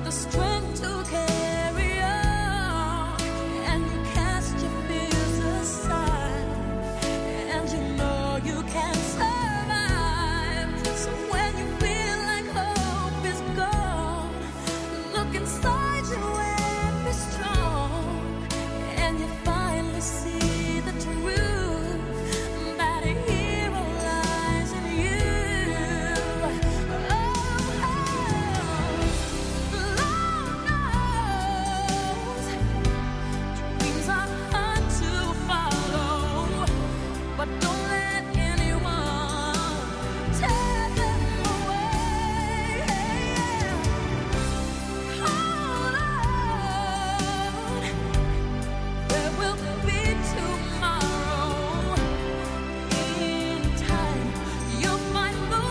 the strength to carry on, and you cast your fears aside, and you know you can survive. So when you feel like hope is gone, look inside you and be strong, and you finally see the truth, that a hero lies in you. Lord knows dreams are hard to follow, but don't let anyone tear them away. Hold on, there will be tomorrow. In time, you'll find the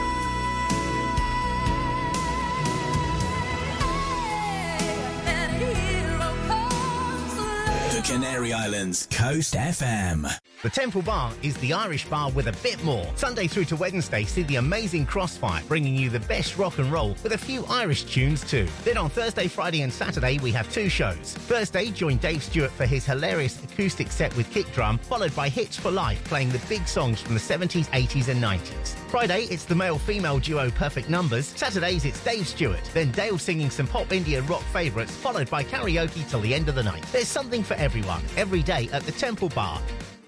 way. That hero comes along. The Canary Islands Coast FM. The Temple Bar is the Irish bar with a bit more. Sunday through to Wednesday, see the amazing Crossfire, bringing you the best rock and roll with a few Irish tunes too. Then on Thursday, Friday and Saturday, we have two shows. Thursday, join Dave Stewart for his hilarious acoustic set with kick drum, followed by Hits for Life, playing the big songs from the 70s, 80s and 90s. Friday, it's the male-female duo Perfect Numbers. Saturdays, it's Dave Stewart. Then Dale singing some pop, indie and rock favourites, followed by karaoke till the end of the night. There's something for everyone, every day at the Temple Bar.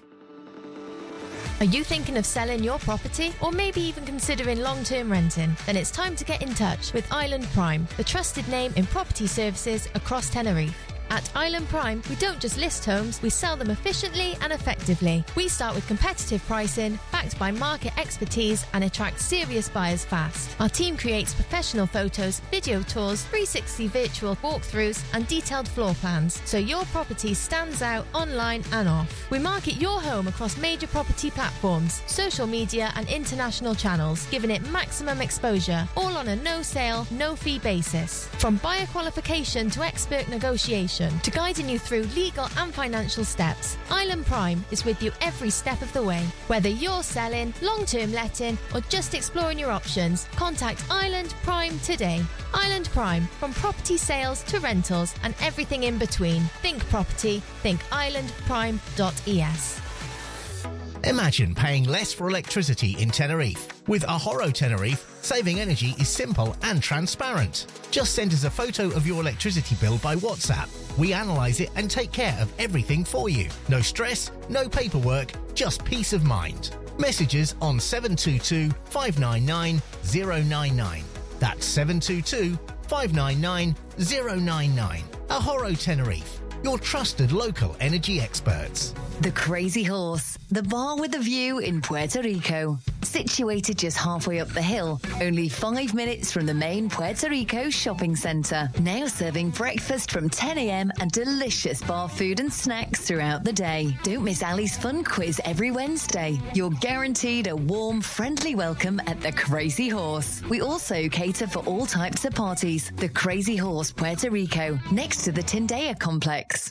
Are you thinking of selling your property or maybe even considering long-term renting? Then it's time to get in touch with Island Prime, the trusted name in property services across Tenerife. At Island Prime, we don't just list homes, we sell them efficiently and effectively. We start with competitive pricing, backed by market expertise, and attract serious buyers fast. Our team creates professional photos, video tours, 360 virtual walkthroughs, and detailed floor plans, so your property stands out online and off. We market your home across major property platforms, social media, and international channels, giving it maximum exposure, all on a no-sale, no-fee basis. From buyer qualification to expert negotiation, to guiding you through legal and financial steps, Island Prime is with you every step of the way. Whether you're selling, long-term letting, or just exploring your options, contact Island Prime today. Island Prime, from property sales to rentals and everything in between. Think property, think islandprime.es. Imagine paying less for electricity in Tenerife. With Ahorro Tenerife, saving energy is simple and transparent. Just send us a photo of your electricity bill by WhatsApp. We analyse it and take care of everything for you. No stress, no paperwork, just peace of mind. Messages on 722 599 099. That's 722 599 099. Ahorro Tenerife, your trusted local energy experts. The Crazy Horse, the bar with a view in Puerto Rico. Situated just halfway up the hill, only 5 minutes from the main Puerto Rico shopping centre. Now serving breakfast from 10 a.m. and delicious bar food and snacks throughout the day. Don't miss Ali's fun quiz every Wednesday. You're guaranteed a warm, friendly welcome at the Crazy Horse. We also cater for all types of parties. The Crazy Horse, Puerto Rico, next to the Tindaya complex.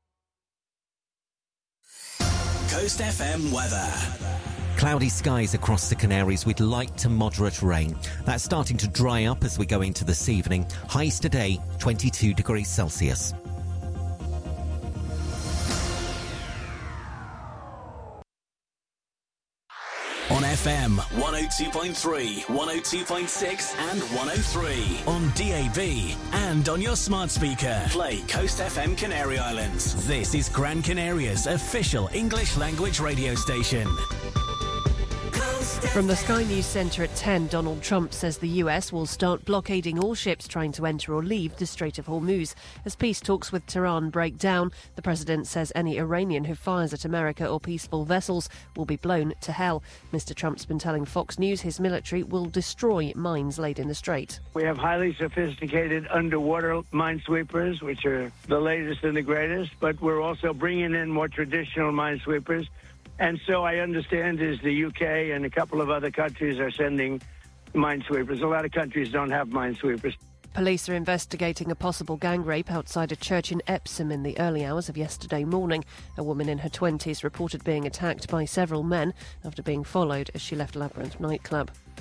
Coast FM weather. Cloudy skies across the Canaries with light to moderate rain. That's starting to dry up as we go into this evening. Highs today, 22 degrees Celsius. On FM 102.3, 102.6 and 103. On DAB and on your smart speaker. Play Coast FM Canary Islands. This is Gran Canaria's official English language radio station. From the Sky News Centre at 10, Donald Trump says the US will start blockading all ships trying to enter or leave the Strait of Hormuz. As peace talks with Tehran break down, the president says any Iranian who fires at America or peaceful vessels will be blown to hell. Mr. Trump's been telling Fox News his military will destroy mines laid in the strait. We have highly sophisticated underwater minesweepers, which are the latest and the greatest, but we're also bringing in more traditional minesweepers. And so I understand is the UK and a couple of other countries are sending minesweepers. A lot of countries don't have minesweepers. Police are investigating a possible gang rape outside a church in Epsom in the early hours of yesterday morning. A woman in her 20s reported being attacked by several men after being followed as she left Labyrinth nightclub.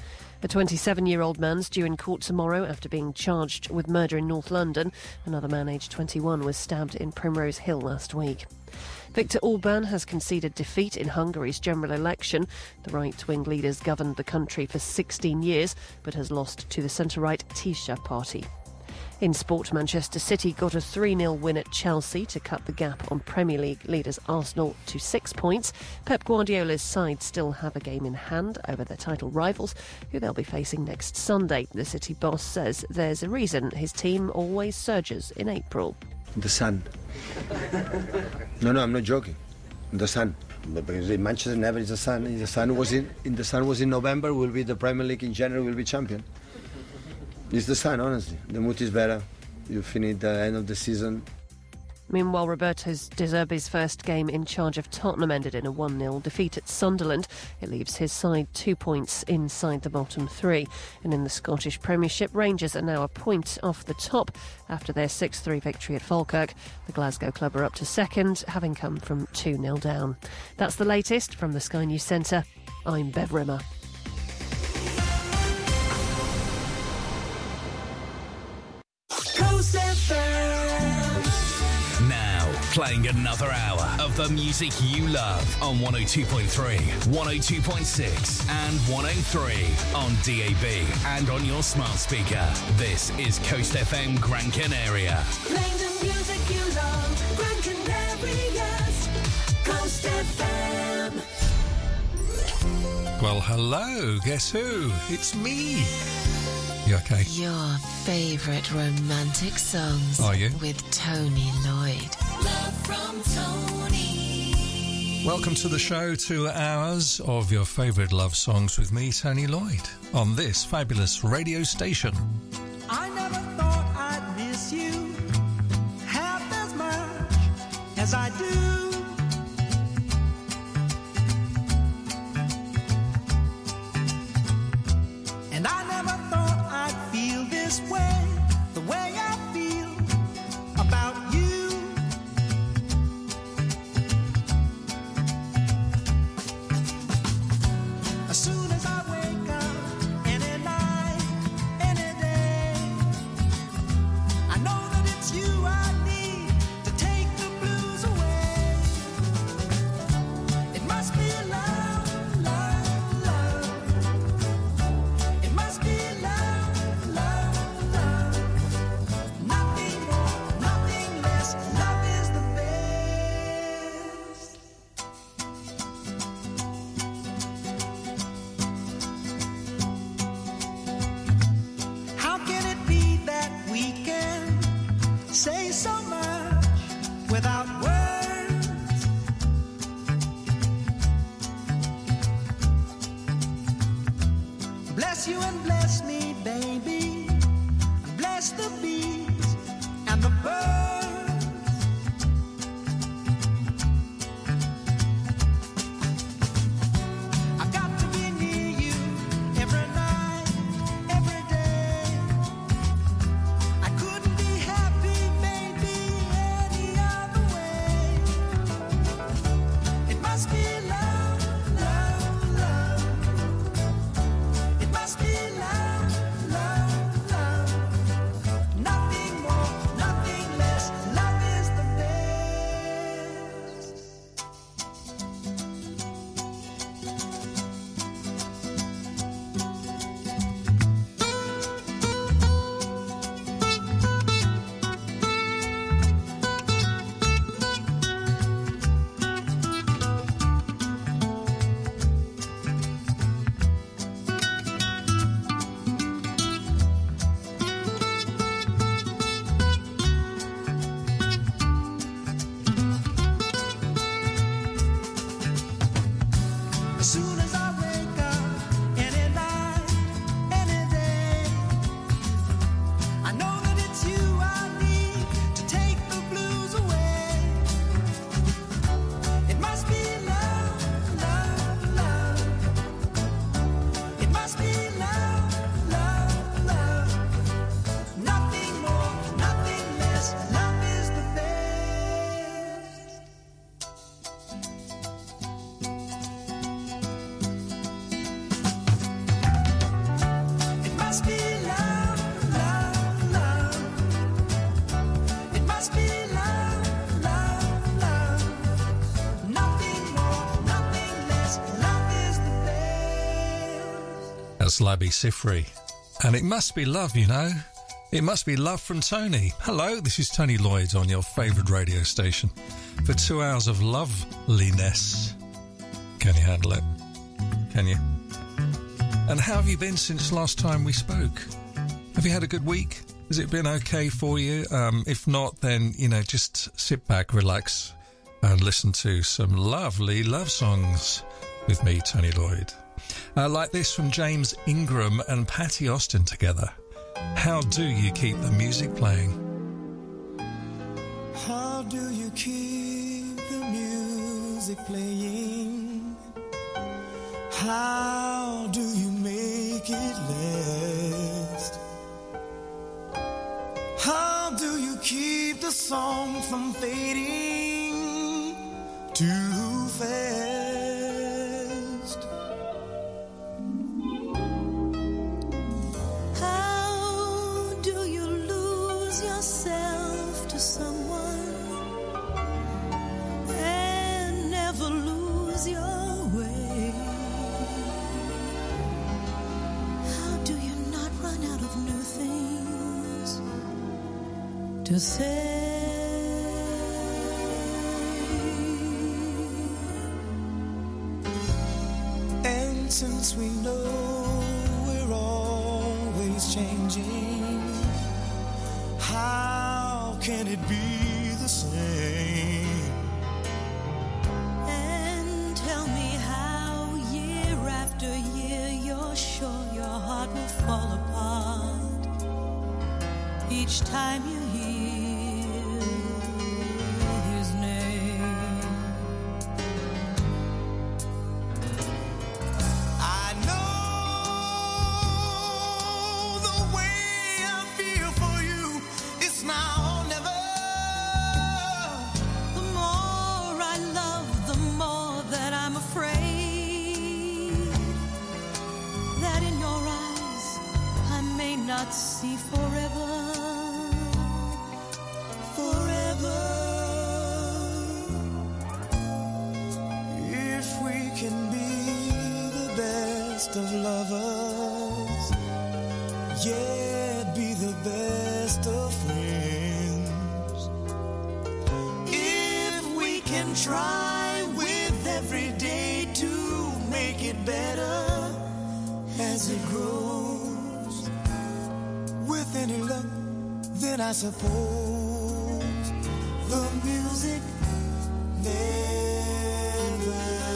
The 27-year-old man's due in court tomorrow after being charged with murder in North London. Another man aged 21 was stabbed in Primrose Hill last week. Viktor Orban has conceded defeat in Hungary's general election. The right-wing leader's governed the country for 16 years, but has lost to the centre-right Tisza party. In sport, Manchester City got a 3-0 win at Chelsea to cut the gap on Premier League leaders Arsenal to 6 points. Pep Guardiola's side still have a game in hand over their title rivals, who they'll be facing next Sunday. The City boss says there's a reason his team always surges in April. The sun. No, I'm not joking. The sun. Because in Manchester never is the sun. The sun was in November. Will be the Premier League in January. Will be champion. It's the sun, honestly. The mood is better. You finish the end of the season. Meanwhile, Roberto De Zerbi's first game in charge of Tottenham ended in a 1-0 defeat at Sunderland. It leaves his side 2 points inside the bottom three. And in the Scottish Premiership, Rangers are now a point off the top after their 6-3 victory at Falkirk. The Glasgow club are up to second, having come from 2-0 down. That's the latest from the Sky News Centre. I'm Bev Rimmer. Now, playing another hour of the music you love on 102.3, 102.6 and 103 on DAB and on your smart speaker. This is Coast FM Gran Canaria. Playing the music you love, Gran Canaria's Coast FM. Well, hello. Guess who? It's me. You okay? Your favourite romantic songs. Are you? With Tony Lloyd. Love from Tony. Welcome to the show, 2 hours of your favourite love songs with me, Tony Lloyd, on this fabulous radio station. I never thought I'd miss you half as much as I do. And I never thought I'd feel this way, the way I feel about you. As soon as I wake up, any night, any day, I know that it's you I need to take the blues away. It must be love, love, love. It must be love, love, love. Nothing more, nothing less. Love is the best. How can it be that we can say so much without words? Bless you and bless me, baby. Bless the bees and the birds. I've got to be near you every night, every day. I couldn't be happy, baby, any other way. was Labi Siffre. And it must be love, you know. It must be love from Tony. Hello, this is Tony Lloyd on your favourite radio station for 2 hours of loveliness. Can you handle it? Can you? And how have you been since last time we spoke? Have you had a good week? Has it been okay for you? If not, then, you know, just sit back, relax, and listen to some lovely love songs with me, Tony Lloyd. Like this from James Ingram and Patty Austin together. How do you keep the music playing? How do you keep the music playing? How do you make it last? How do you keep the song from fading too fast? How do you lose yourself to someone and never lose your way? How do you not run out of new things to say? And since we know we're always changing, how can it be the same? And tell me how year after year you're sure your heart will fall apart each time you hear his name. I know the way I feel for you. It's now or never. The more I love, the more that I'm afraid that in your eyes I may not see forever. Forever. If we can be the best of lovers, yet be the best of friends. If we can try with every day to make it better as it grows, with any luck, then I suppose the music never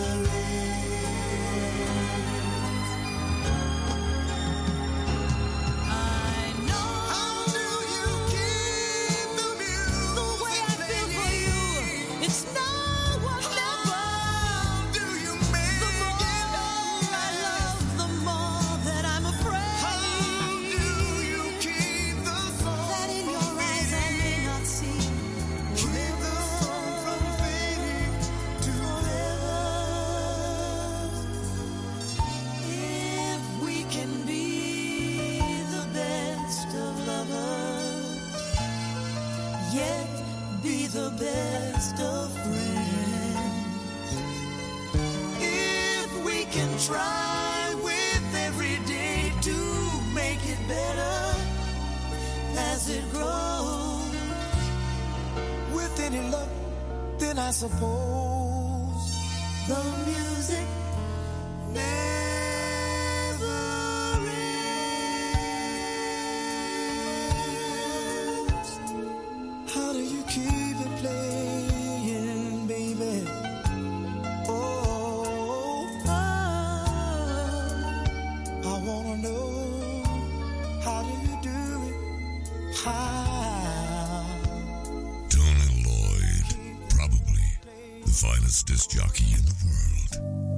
ends. I know. How do you keep the music The way I feel for you, it's now or never. How do you make The more I love, the more that I'm afraid How do you keep the song that in your eyes I may not see keep the song from fading to forever. If we can be the best of lovers, yet be the best of friends. If we can try with every day to make it better As it grows, with any luck, then I suppose the music never ends. How do you keep it playing, baby? Oh, I wanna know, how do you do it? How? Tony Lloyd, probably the finest disc jockey in the world.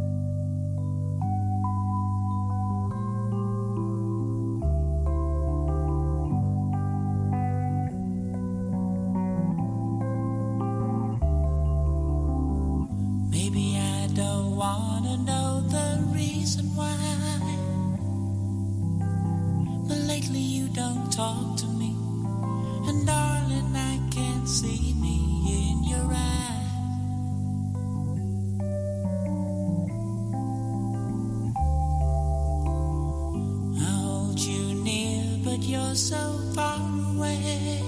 Maybe I don't wanna know the reason why, but lately you don't talk to me, and darling, I can't see me in your eyes. you're so far away.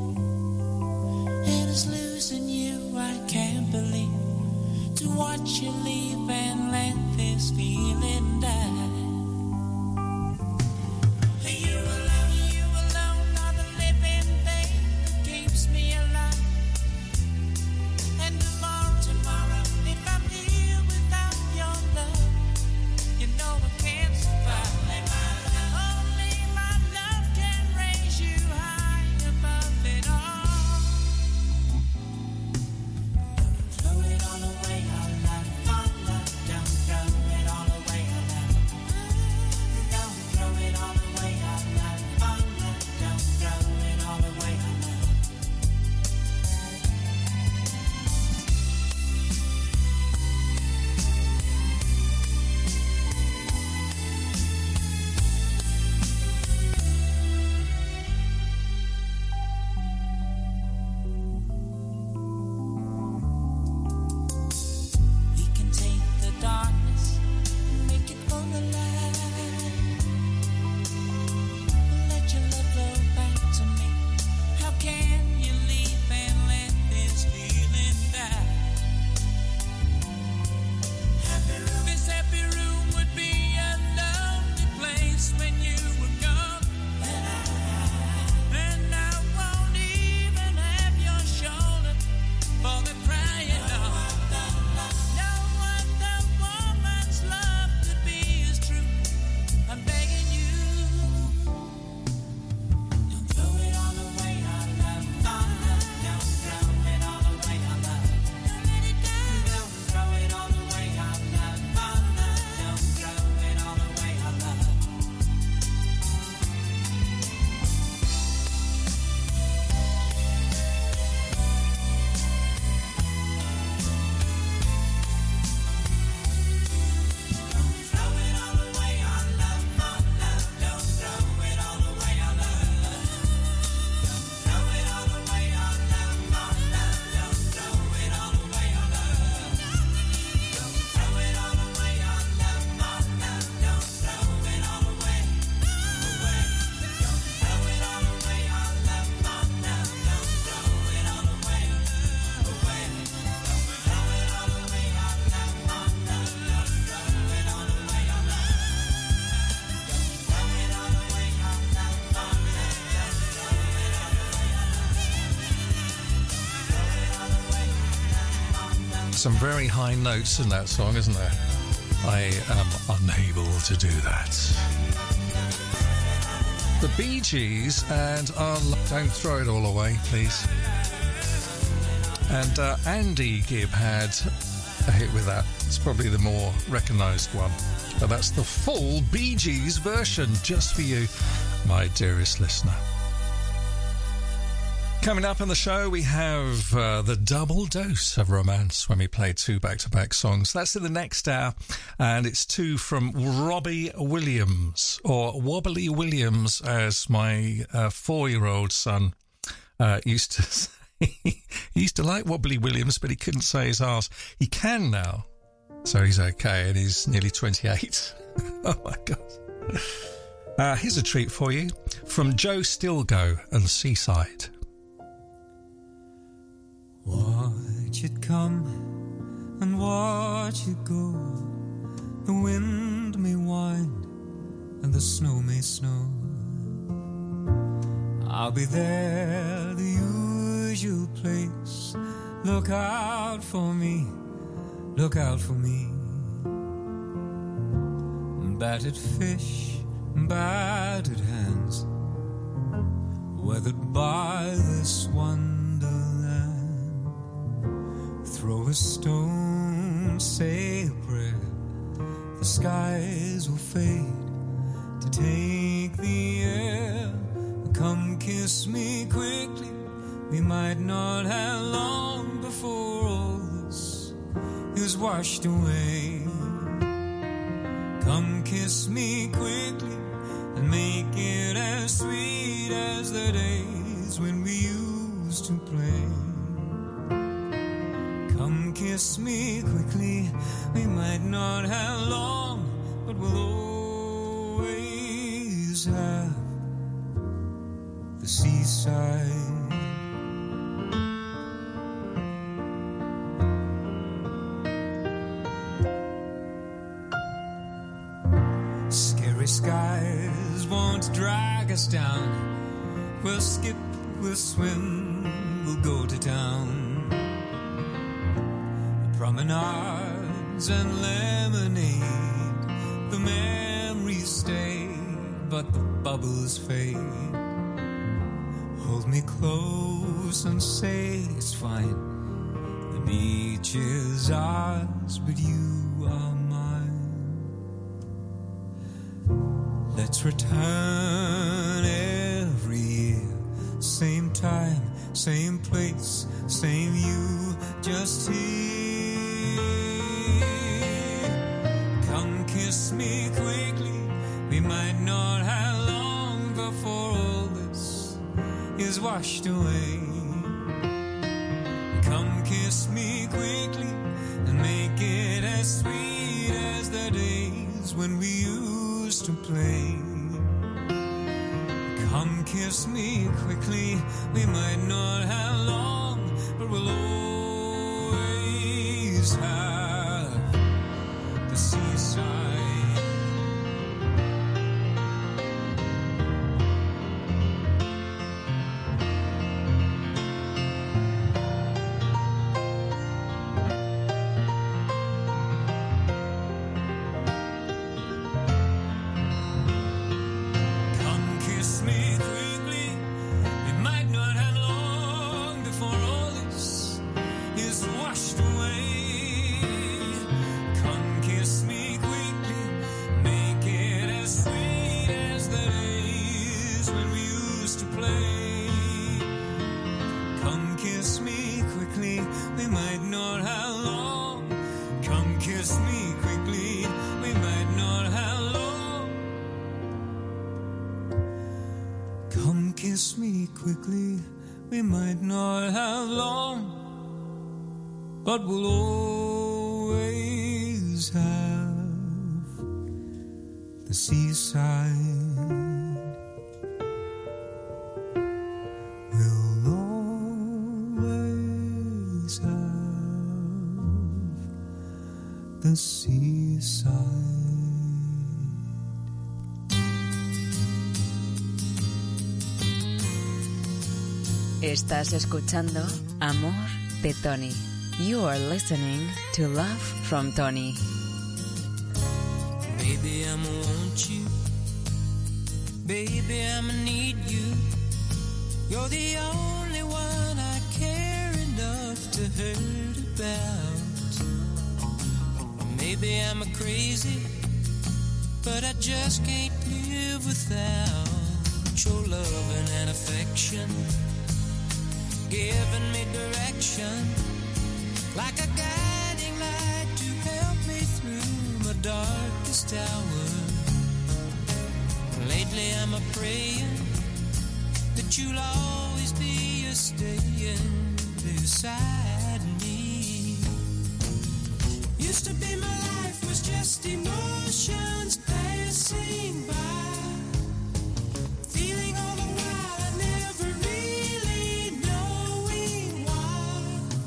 And it's losing you, I can't believe. To watch you leave and let this feeling die. You alone are the living thing that keeps me alive. And tomorrow, if I'm here without your love, you know I can't survive. Only my love can raise you high above it all. Throw it all away, our love, don't throw it all away, our love. Don't throw it all away, our love, don't throw it all away, our love. We can take the darkness and make it all alive. Let your love flow back to me. How can you leave and let this feeling die? This happy room would be a lonely place when you were gone. And I won't even have your shoulder for the crying on. No other woman's love could be as true. I'm begging you. Don't throw it all away, our love. Don't throw it all away, our love. Don't let it go. Don't throw it all away, our love. Don't throw it all away, our love. Throw it all away, our love. Don't throw it all away, our love. Throw it all away, our love. Don't throw it all away, our love. Don't throw it all away, our love. Don't throw it all away, away. Don't throw it all away, our love. Don't throw it all away, away. Don't throw it all away, our love. Don't throw it all away, our love. Don't throw it all away, our love. Some very high notes in that song, isn't there? I am unable to do that. The Bee Gees and Don't Throw It All Away, please. And Andy Gibb had a hit with that. It's probably the more recognised one. But that's the full Bee Gees version, just for you, my dearest listener. Coming up on the show, we have the double dose of romance when we play two back-to-back songs. That's in the next hour, and it's two from Robbie Williams, or Wobbly Williams, as my 4-year-old son used to say. He used to like Wobbly Williams, but he couldn't say his arse. He can now, so he's okay, and he's nearly 28. Oh, my God. Here's a treat for you from Joe Stilgo and Seaside. Watch it come and watch it go. The wind may wind and the snow may snow. I'll be there, the usual place. Look out for me, look out for me. Battered fish, battered hands, weathered by this wonderland. Throw a stone, say a prayer, the skies will fade to take the air. Come kiss me quickly, we might not have long before all this is washed away. Come kiss me quickly and make it as sweet as the days when we used to play. Come kiss me quickly, we might not have long, but we'll always have the seaside. Scary skies won't drag us down. We'll skip, we'll swim, we'll go to town. Promenades and lemonade, the memories stay, but the bubbles fade. Hold me close and say it's fine. The beach is ours, but you are mine. Let's return every year, same time, same place, same you, just here. Come kiss me quickly, we might not have long before all this is washed away. Come kiss me quickly and make it as sweet as the days when we used to play. Come kiss me quickly, we might not have long, but we'll always have the seaside. Kiss me quickly, we might not have long, but we'll always have the seaside. We'll always have the seaside. Estás escuchando Amor de Tony. You are listening to Love from Tony. Baby, I'ma want you. Baby, I'ma need you. You're the only one I care enough to hurt about. Maybe I'm crazy, but I just can't live without your loving and affection. Giving me direction, like a guiding light to help me through my darkest hour. Lately I'm a praying that you'll always be a staying beside me. Used to be my life was just emotions passing by, feeling all the while I never really knowing why.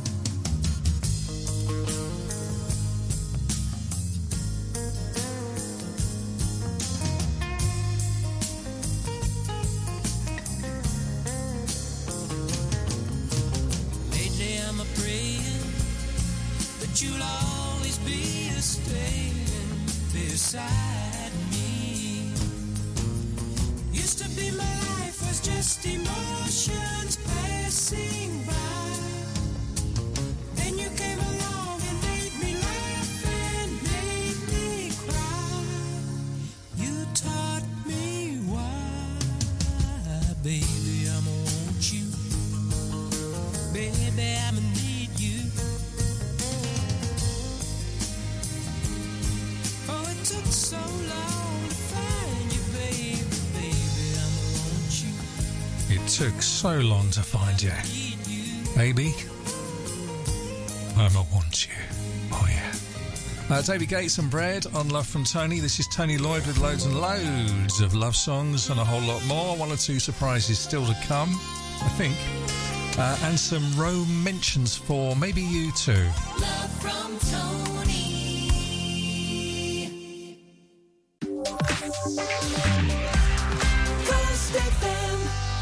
Lately I'm a praying that you'll always be a staying beside me. Used to be my life was just emotions passing by. Then you came along and made me laugh and made me cry. You taught me why. Baby, I'ma want you. Baby, I'ma need you. Oh, it took so long to find you, baby. Baby, I'ma want you. It took so long to find you. Baby, I'ma want you. Oh yeah. David Gates and Bread on Love from Tony. This is Tony Lloyd with loads and loads of love songs and a whole lot more. One or two surprises still to come, I think. And some Rome mentions for maybe you too. Love from Tony. Coast FM.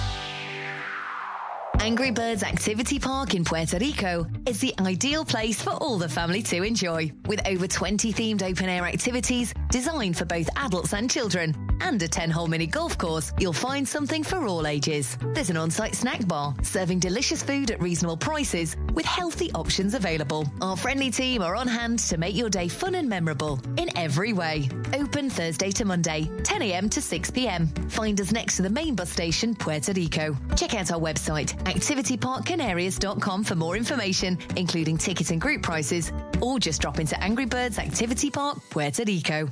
Angry Birds Activity Park in Puerto Rico is the ideal place for all the family to enjoy. With over 20 themed open-air activities designed for both adults and children, and a 10-hole mini golf course, you'll find something for all ages. There's an on-site snack bar serving delicious food at reasonable prices with healthy options available. Our friendly team are on hand to make your day fun and memorable in every way. Open Thursday to Monday, 10 a.m. to 6 p.m. Find us next to the main bus station, Puerto Rico. Check out our website, activityparkcanarias.com, for more information, including ticket and group prices, or just drop into Angry Birds Activity Park, Puerto Rico.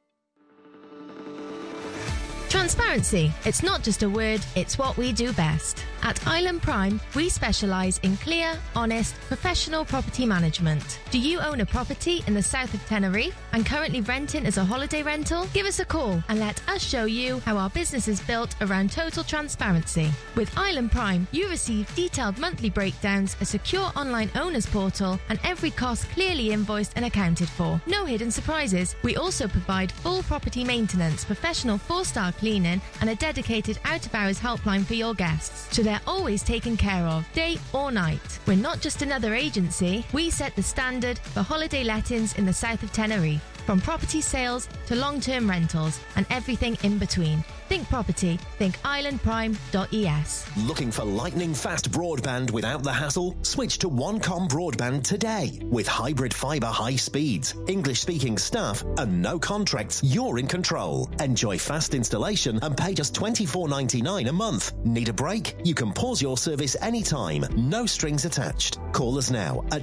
Transparency. It's not just a word, it's what we do best. At Island Prime, we specialise in clear, honest, professional property management. Do you own a property in the south of Tenerife and currently renting as a holiday rental? Give us a call and let us show you how our business is built around total transparency. With Island Prime, you receive detailed monthly breakdowns, a secure online owners portal, and every cost clearly invoiced and accounted for. No hidden surprises. We also provide full property maintenance, professional 4-star cleaning, and a dedicated out-of-hours helpline for your guests, so they're always taken care of, day or night. We're not just another agency, we set the standard for holiday lettings in the south of Tenerife. From property sales to long-term rentals and everything in between. Think property, think islandprime.es. Looking for lightning-fast broadband without the hassle? Switch to OneCom Broadband today. With hybrid fibre high speeds, English-speaking staff, and no contracts, you're in control. Enjoy fast installation and pay just $24.99 a month. Need a break? You can pause your service anytime. No strings attached. Call us now at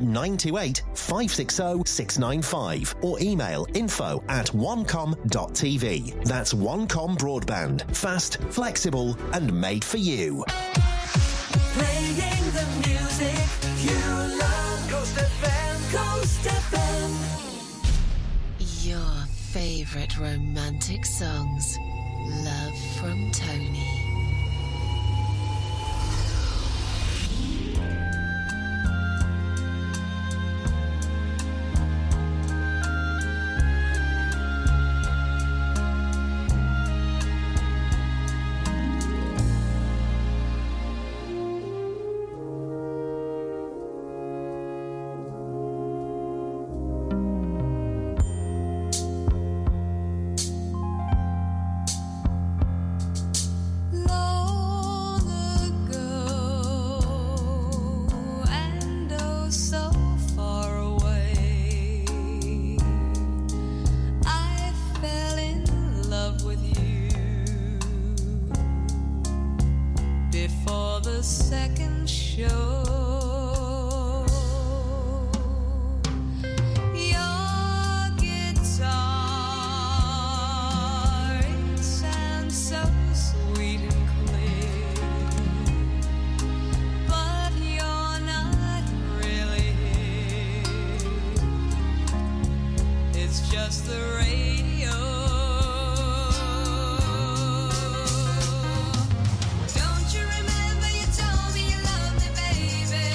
928-560-695 or email info@onecom.tv. That's OneCom Broadband. Fast, flexible, and made for you. Playing the music you love. Coast FM. Coast FM. Your favorite romantic songs. Love from Tony. Don't you remember you told me you loved me, baby?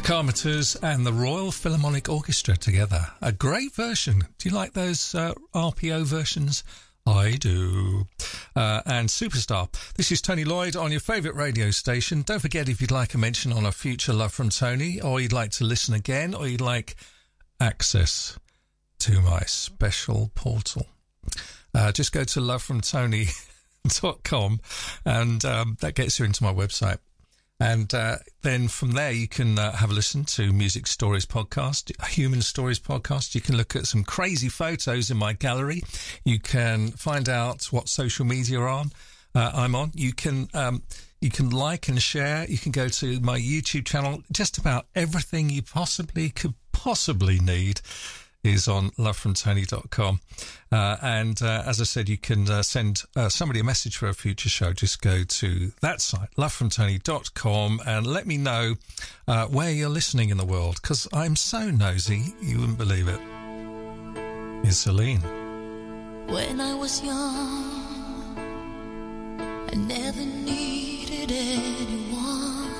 Carmeters and the Royal Philharmonic Orchestra together. A great version. Do you like those RPO versions? I do. And Superstar. This is Tony Lloyd on your favourite radio station. Don't forget, if you'd like a mention on a future Love from Tony, or you'd like to listen again, or you'd like access to my special portal, just go to lovefromtony.com and that gets you into my website. And then from there, you can have a listen to Music Stories Podcast, Human Stories Podcast. You can look at some crazy photos in my gallery. You can find out what social media I'm on. You can like and share. You can go to my YouTube channel. Just about everything you could possibly need is on lovefromtony.com. And as I said, you can send somebody a message for a future show. Just go to that site, lovefromtony.com, and let me know where you're listening in the world, because I'm so nosy, you wouldn't believe it. Here's Celine. When I was young, I never needed anyone,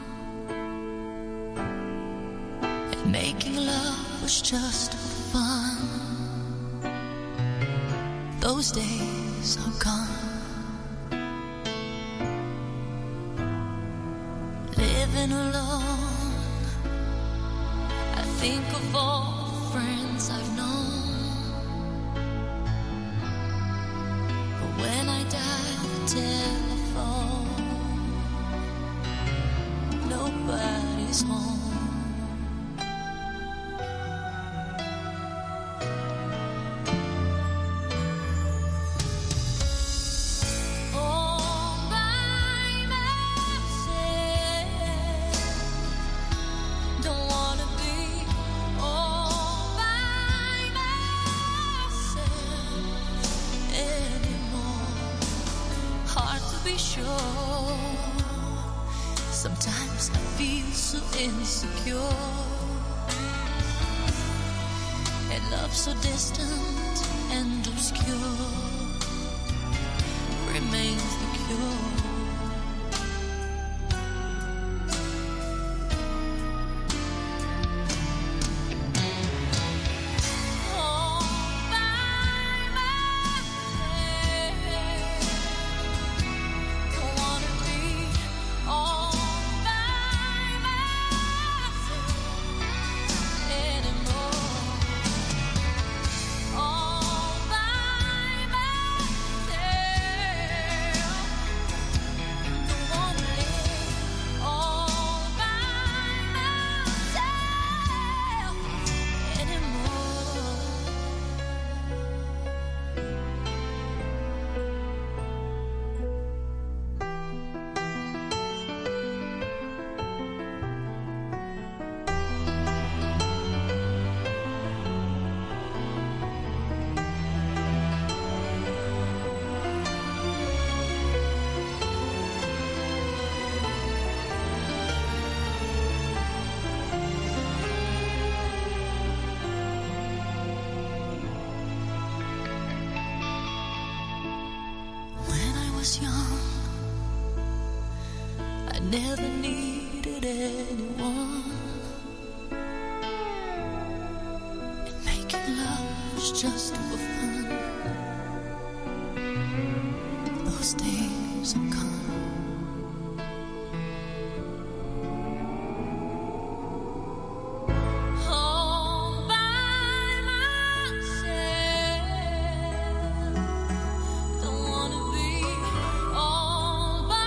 and making love was just fun. Those days are gone. Living alone, I think of all the friends I've known. But when I dial the telephone, nobody's home. Sometimes I feel so insecure, and love so distant and obscure remains the cure. Never needed anyone, and making love was just for fun. Those days are gone. All by myself, don't wanna be all by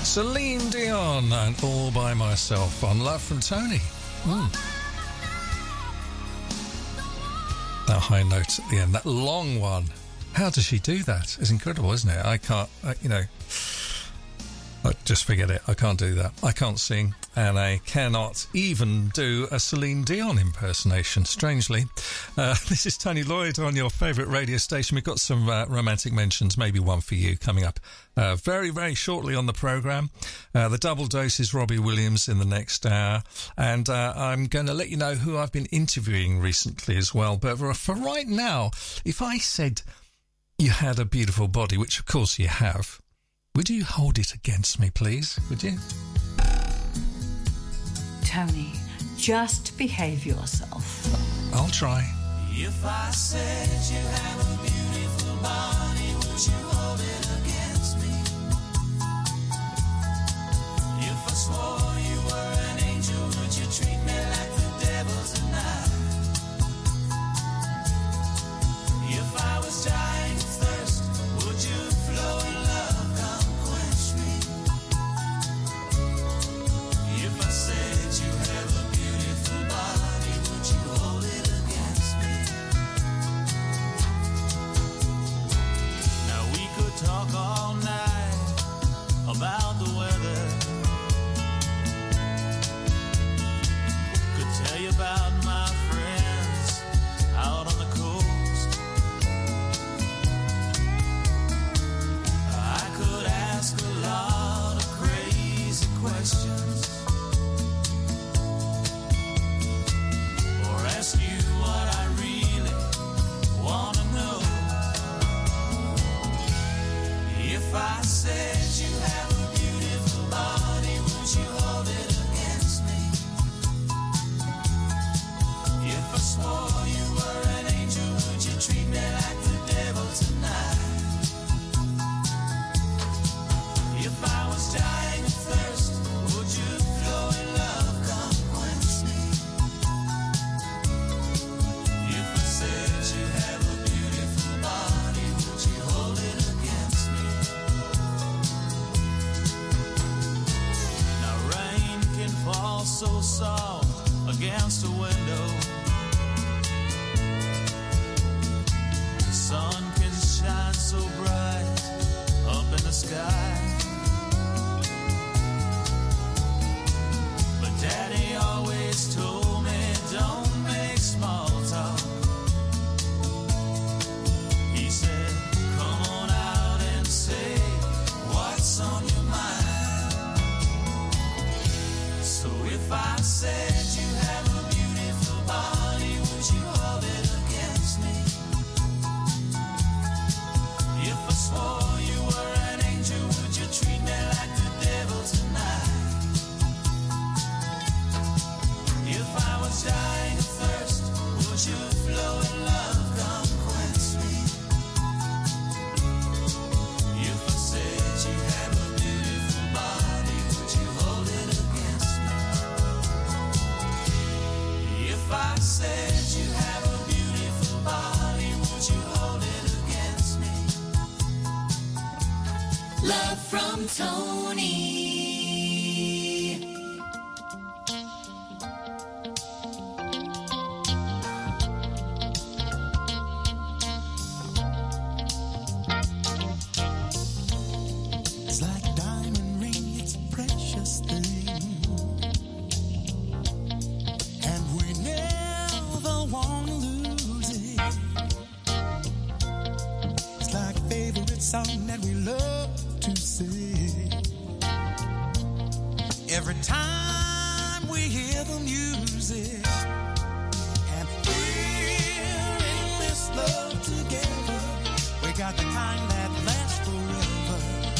Celine Dion and All By Myself on Love from Tony. That high note at the end, that long one. How does she do that? It's incredible, isn't it? I can't, just forget it. I can't do that. I can't sing, and I cannot even do a Celine Dion impersonation, strangely. This is Tony Lloyd on your favourite radio station. We've got some romantic mentions, maybe one for you, coming up very, very shortly on the programme. The double dose is Robbie Williams in the next hour, and I'm going to let you know who I've been interviewing recently as well. But for right now, if I said you had a beautiful body, which of course you have, would you hold it against me, please? Would you? Tony, just behave yourself. I'll try. If I said you have a beautiful body, would you hold it against me? If I swore you were an angel, would you treat me like the devil tonight? If I was dying of thirst, would you flow in love, come quench me? If I said you have a beautiful body, would you hold it against me? Now we could talk all night about the weather. Could tell you about my friends out on the coast. I could ask a lot of crazy questions, or ask you what I really want to know. If I said you have a beautiful body, would you hold it against me? If I swore you were an angel, would you treat me like the devil tonight? If I was dying of thirst, would you flow in love, come quench me? If I said you have a beautiful body, would you hold it against me? Now rain can fall so soft against a window. The sun can shine so bright up in the sky. But Daddy always told me, don't make small talk. He said, come on out and say what's on your mind. So if I said you have a beautiful body, would you hold it against me? If I swore you were an angel, would you treat me like the devil tonight? If I was dying of thirst, would you flow in love, come quench me? If I said you have a beautiful body, would you hold it against me? If I said you have a beautiful body, would you hold it against me? Love from Tony. It's like a diamond ring, it's a precious thing. And we never want to lose it. It's like a favorite song that we love to sing. Every time we hear the music, and we're in this love together. We got the kind that lasts forever.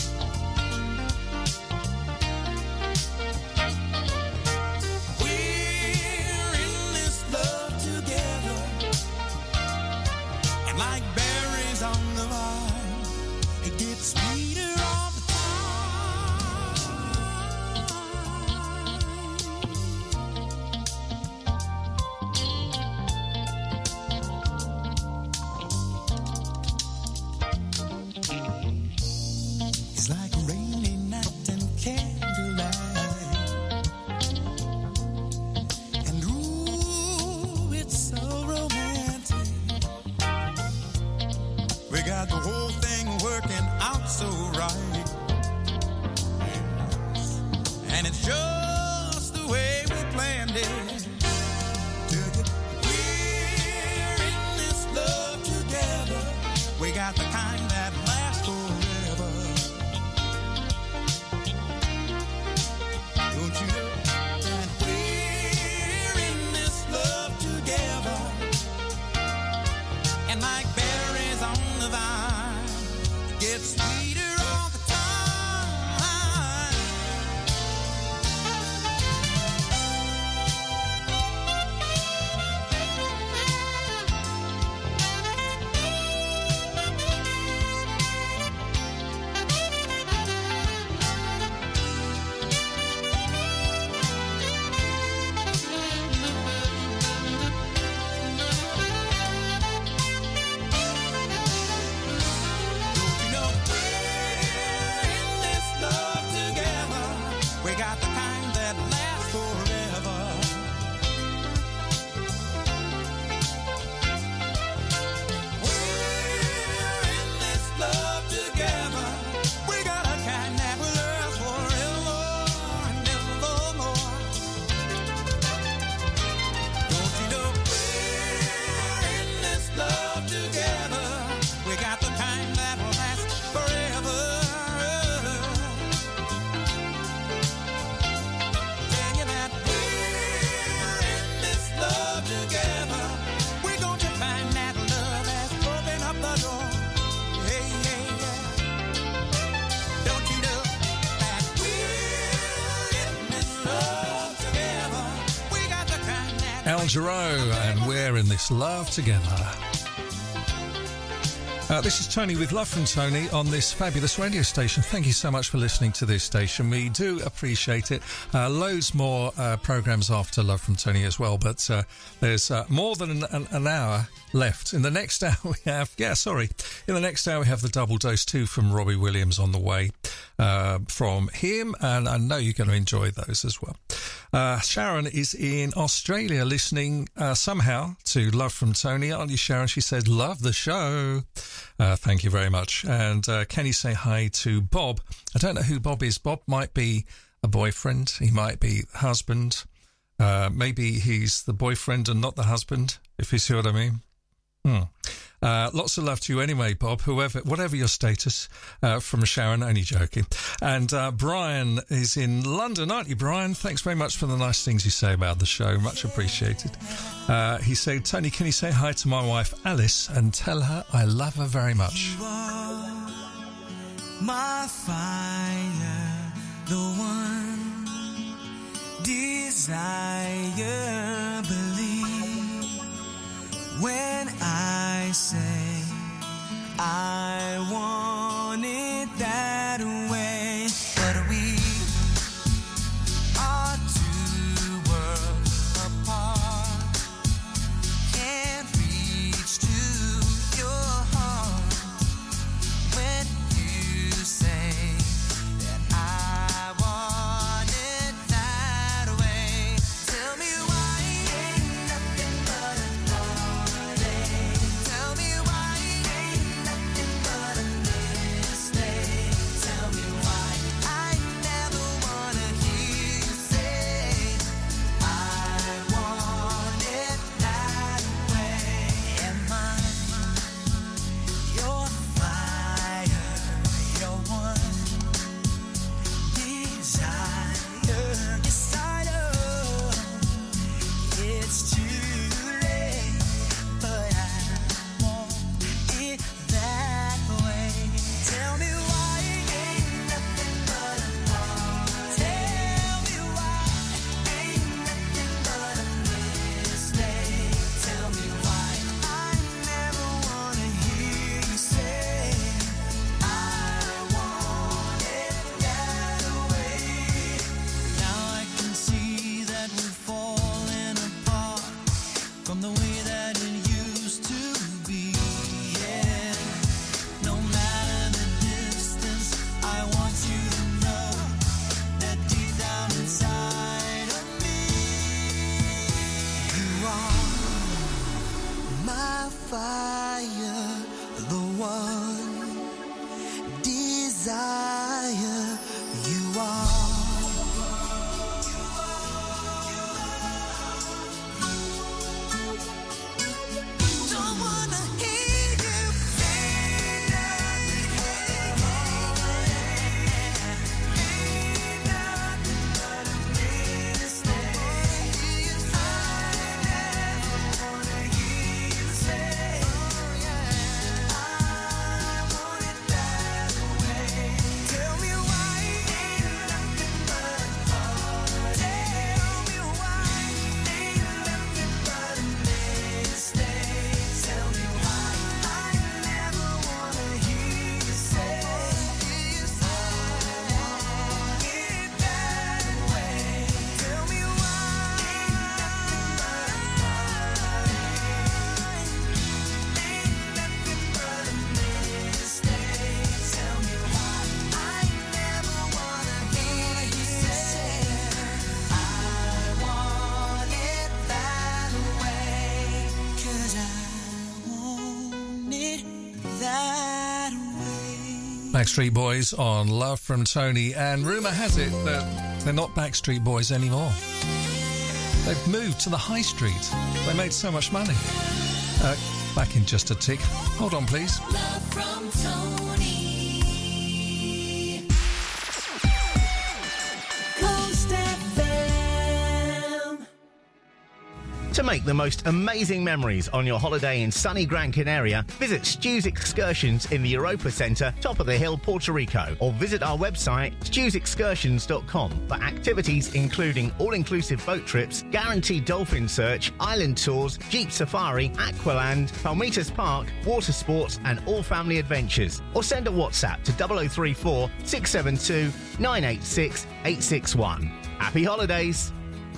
We're in this love together, and like berries on the vine, it gets sweeter all the It's like a rainy night and candy Al Jarreau, and we're in this love together. This is Tony with Love from Tony on this fabulous radio station. Thank you so much for listening to this station. We do appreciate it. Loads more programmes after Love from Tony as well, but there's more than an hour left. In the next hour we have, in the next hour we have the Double Dose 2 from Robbie Williams on the way from him, and I know you're going to enjoy those as well. Sharon is in Australia listening somehow to Love from Tony. Aren't you, Sharon? She said, love the show. Thank you very much. And can you say hi to Bob? I don't know who Bob is. Bob might be a boyfriend. He might be husband. Maybe he's the boyfriend and not the husband, if you see what I mean. Lots of love to you anyway, Bob, whatever your status, from Sharon, only joking. And Brian is in London, aren't you, Brian? Thanks very much for the nice things you say about the show. Much appreciated. He said, Tony, can you say hi to my wife, Alice, and tell her I love her very much? You are my fire, the one desire, believe when I say I want it that way. But we are two worlds apart, can't reach to your heart when you say that I want it that way. Tell me why ain't nothing but a heartache. Tell me why ain't nothing but a mistake. Tell me why I never wanna hear you say I want it that way. Am I your fire, your one desire? Yes, I know it's too late, but I want it that way. Tell me why ain't nothing but a heart. Tell me why ain't nothing but a mistake. Tell me why I never wanna hear you say I want it that way. Now I can see that we're falling apart from the way that it used to be. Yeah, no matter the distance, I want you to know that deep down inside of me, you are my fire, the one desire. You are. Don't wanna hear you say nothing, nothing but a mistake. I never wanna hear you say I want it that way. Tell me why ain't nothing but a heart. Tell me why ain't nothing but a mistake. Tell me why I never wanna hear you say I want it that way. Tell me why ain't nothing but a heart. Ain't nothing but a mistake. Tell me why I never wanna hear you say I want it that way. 'Cause I want it that way. Backstreet Boys on Love from Tony, and rumour has it that they're not Backstreet Boys anymore. They've moved to the high street. They made so much money. Back in just a tick. Hold on, please. Love from Tony. Coast FM. To make the most amazing memories on your holiday in sunny Gran Canaria, visit Stu's Excursions in the Europa Centre, top of the hill, Puerto Rico, or visit our website, stewsexcursions.com, for activities including all-inclusive boat trips, guaranteed dolphin search, island tours, jeep safari, aqualand, Palmitas Park, water sports, and all family adventures. Or send a WhatsApp to 0034 672 986 861. Happy holidays!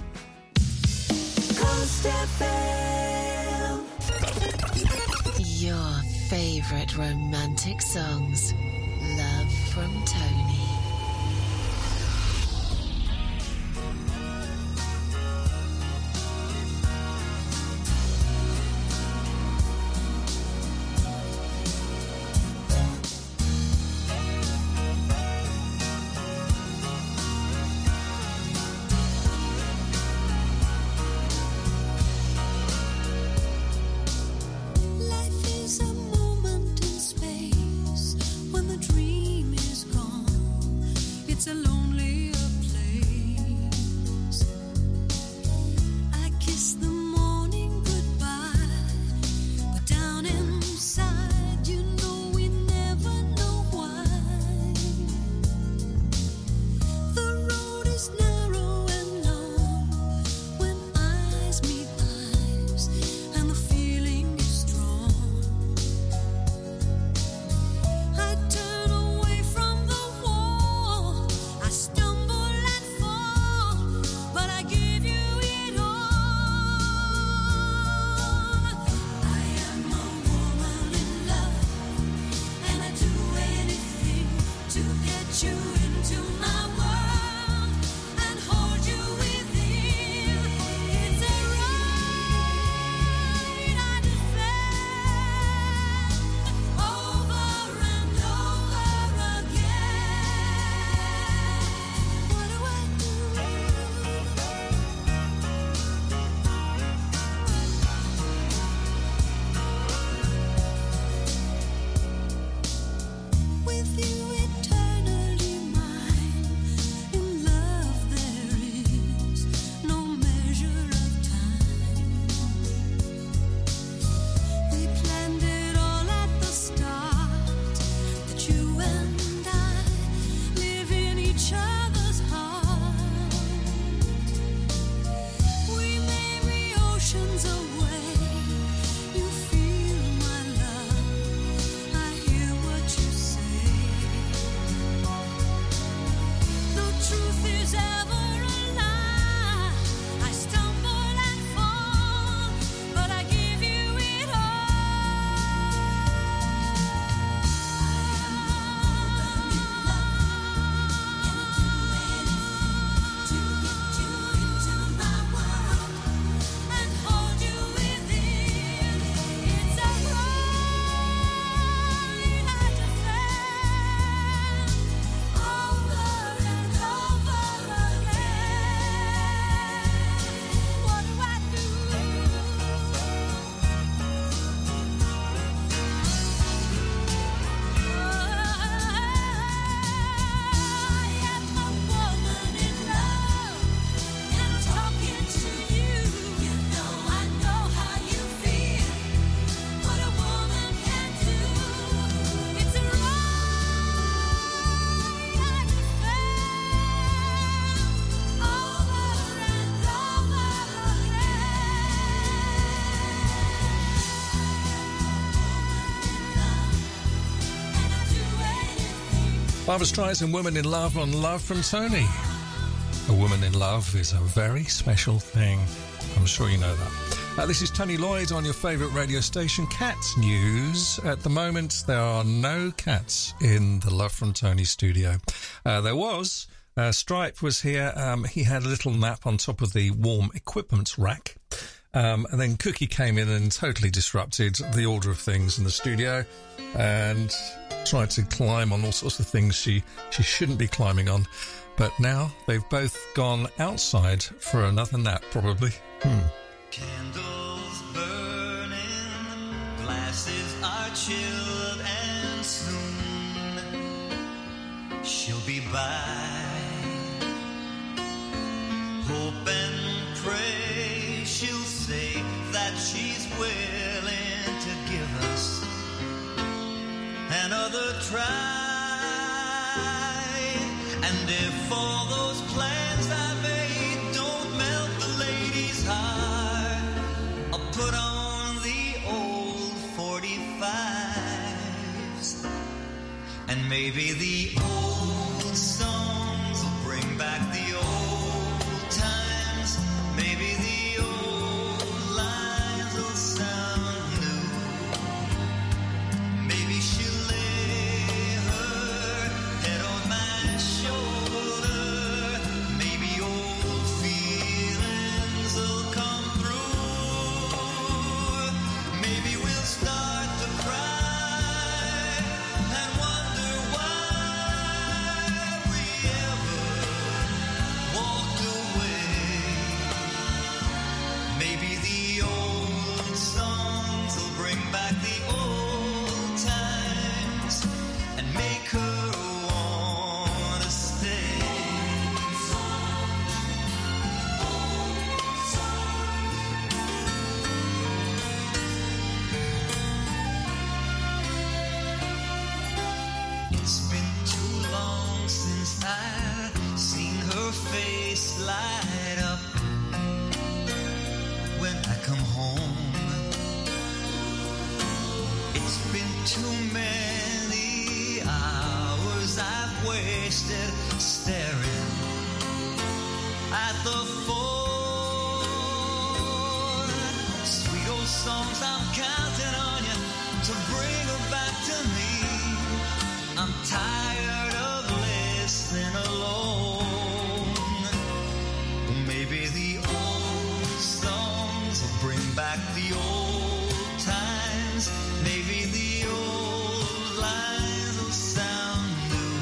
Coast FM. Your favorite romantic songs. Love from Tony. Life is a moment in space when the dream is gone. It's a lonelier place. I kiss the morning goodbye, but down inside, you know we never know why. The road is narrow and long when eyes meet eyes, and the feeling is strong. I turn away from the wall, I stumble and fall, but I give you it all. I am a woman in love, and I do anything to get you into my world and hold you within. It's a right I defend over and over again. What do I do? With you eternally mine, in love there is no measure of time. We planned it all at the start, that you and I live in each other's heart. We may be oceans away, you feel my love, I hear what you say. No truth is ever a lie. I stumble and fall, but I give you it all. To get you into my world and hold you within. It's a right I defend over and over again. What do I do? I am a woman in love, and I'm talking to you. You know I know how you feel. What a woman can do. It's a right I defend over and over Barbra Streisand, Woman in Love on Love from Tony. A woman in love is a very special thing. I'm sure you know that. This is Tony Lloyd on your favourite radio station. Cats news. At the moment, there are no cats in the Love from Tony studio. There was. Stripe was here. He had a little nap on top of the warm equipment rack. And then Cookie came in and totally disrupted the order of things in the studio and tried to climb on all sorts of things she shouldn't be climbing on. But now they've both gone outside for another nap, probably. Candles burning, glasses are chilled, and soon she'll be by. Hope and pray she'll say try. And if all those plans I made don't melt the lady's heart, I'll put on the old 45s. And maybe the old songs will bring back the old times. Maybe the old lines will sound new. Maybe she'll lay her head on my shoulder. Maybe old feelings will come through. Maybe we'll start to cry and wonder why we ever walked away. Maybe the old songs will bring back the old times and make her wanna stay. It's been too long since I've seen her face light up when I come home. It's been too many hours I've wasted staring at the phone. Sweet old songs, I'm counting on you to bring her back to me. I'm tired of listening alone. Maybe the old songs will bring back the old times. Maybe the old lines will sound new.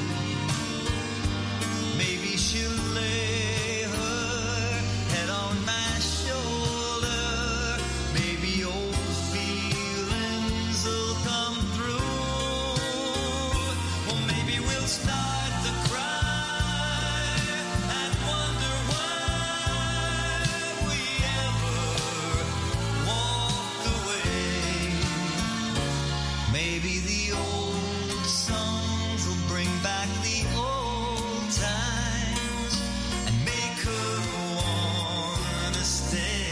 Maybe she'll lay her head on my shoulder. Maybe old feelings will come through. Or maybe we'll start to cry and wonder why we ever walked away. Maybe the old songs will bring back the old times and make her wanna stay.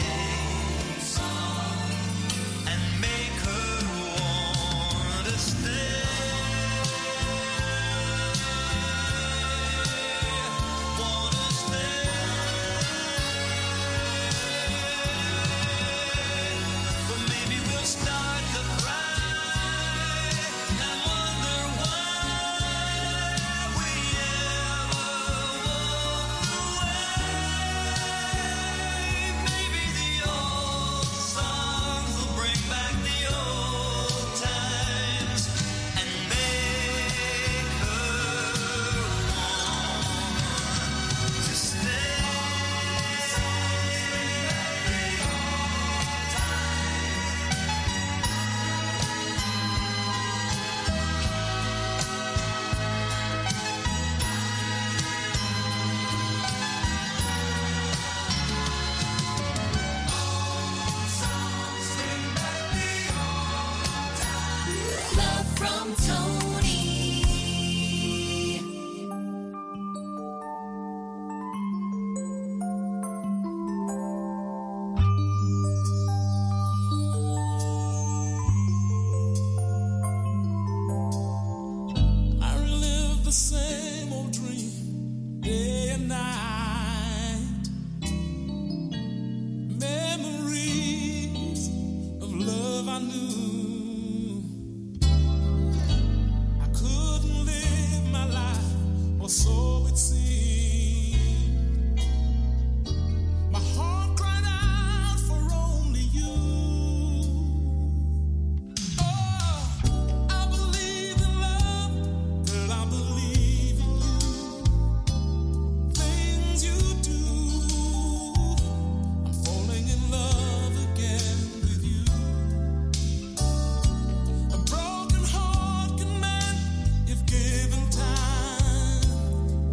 And make her wanna stay. Wanna stay. But maybe we'll start to cry and wonder why we ever walked away. Maybe the old songs will bring back the old times and make her want to stay. Love from Tony. I relive the same old dream day and night. Memories of love I knew. I couldn't live my life, or so it seemed. My heart cried out for only you. I believe in love, girl, I believe in you. Things you do, I'm falling in love again with you. A broken heart can mend if given time.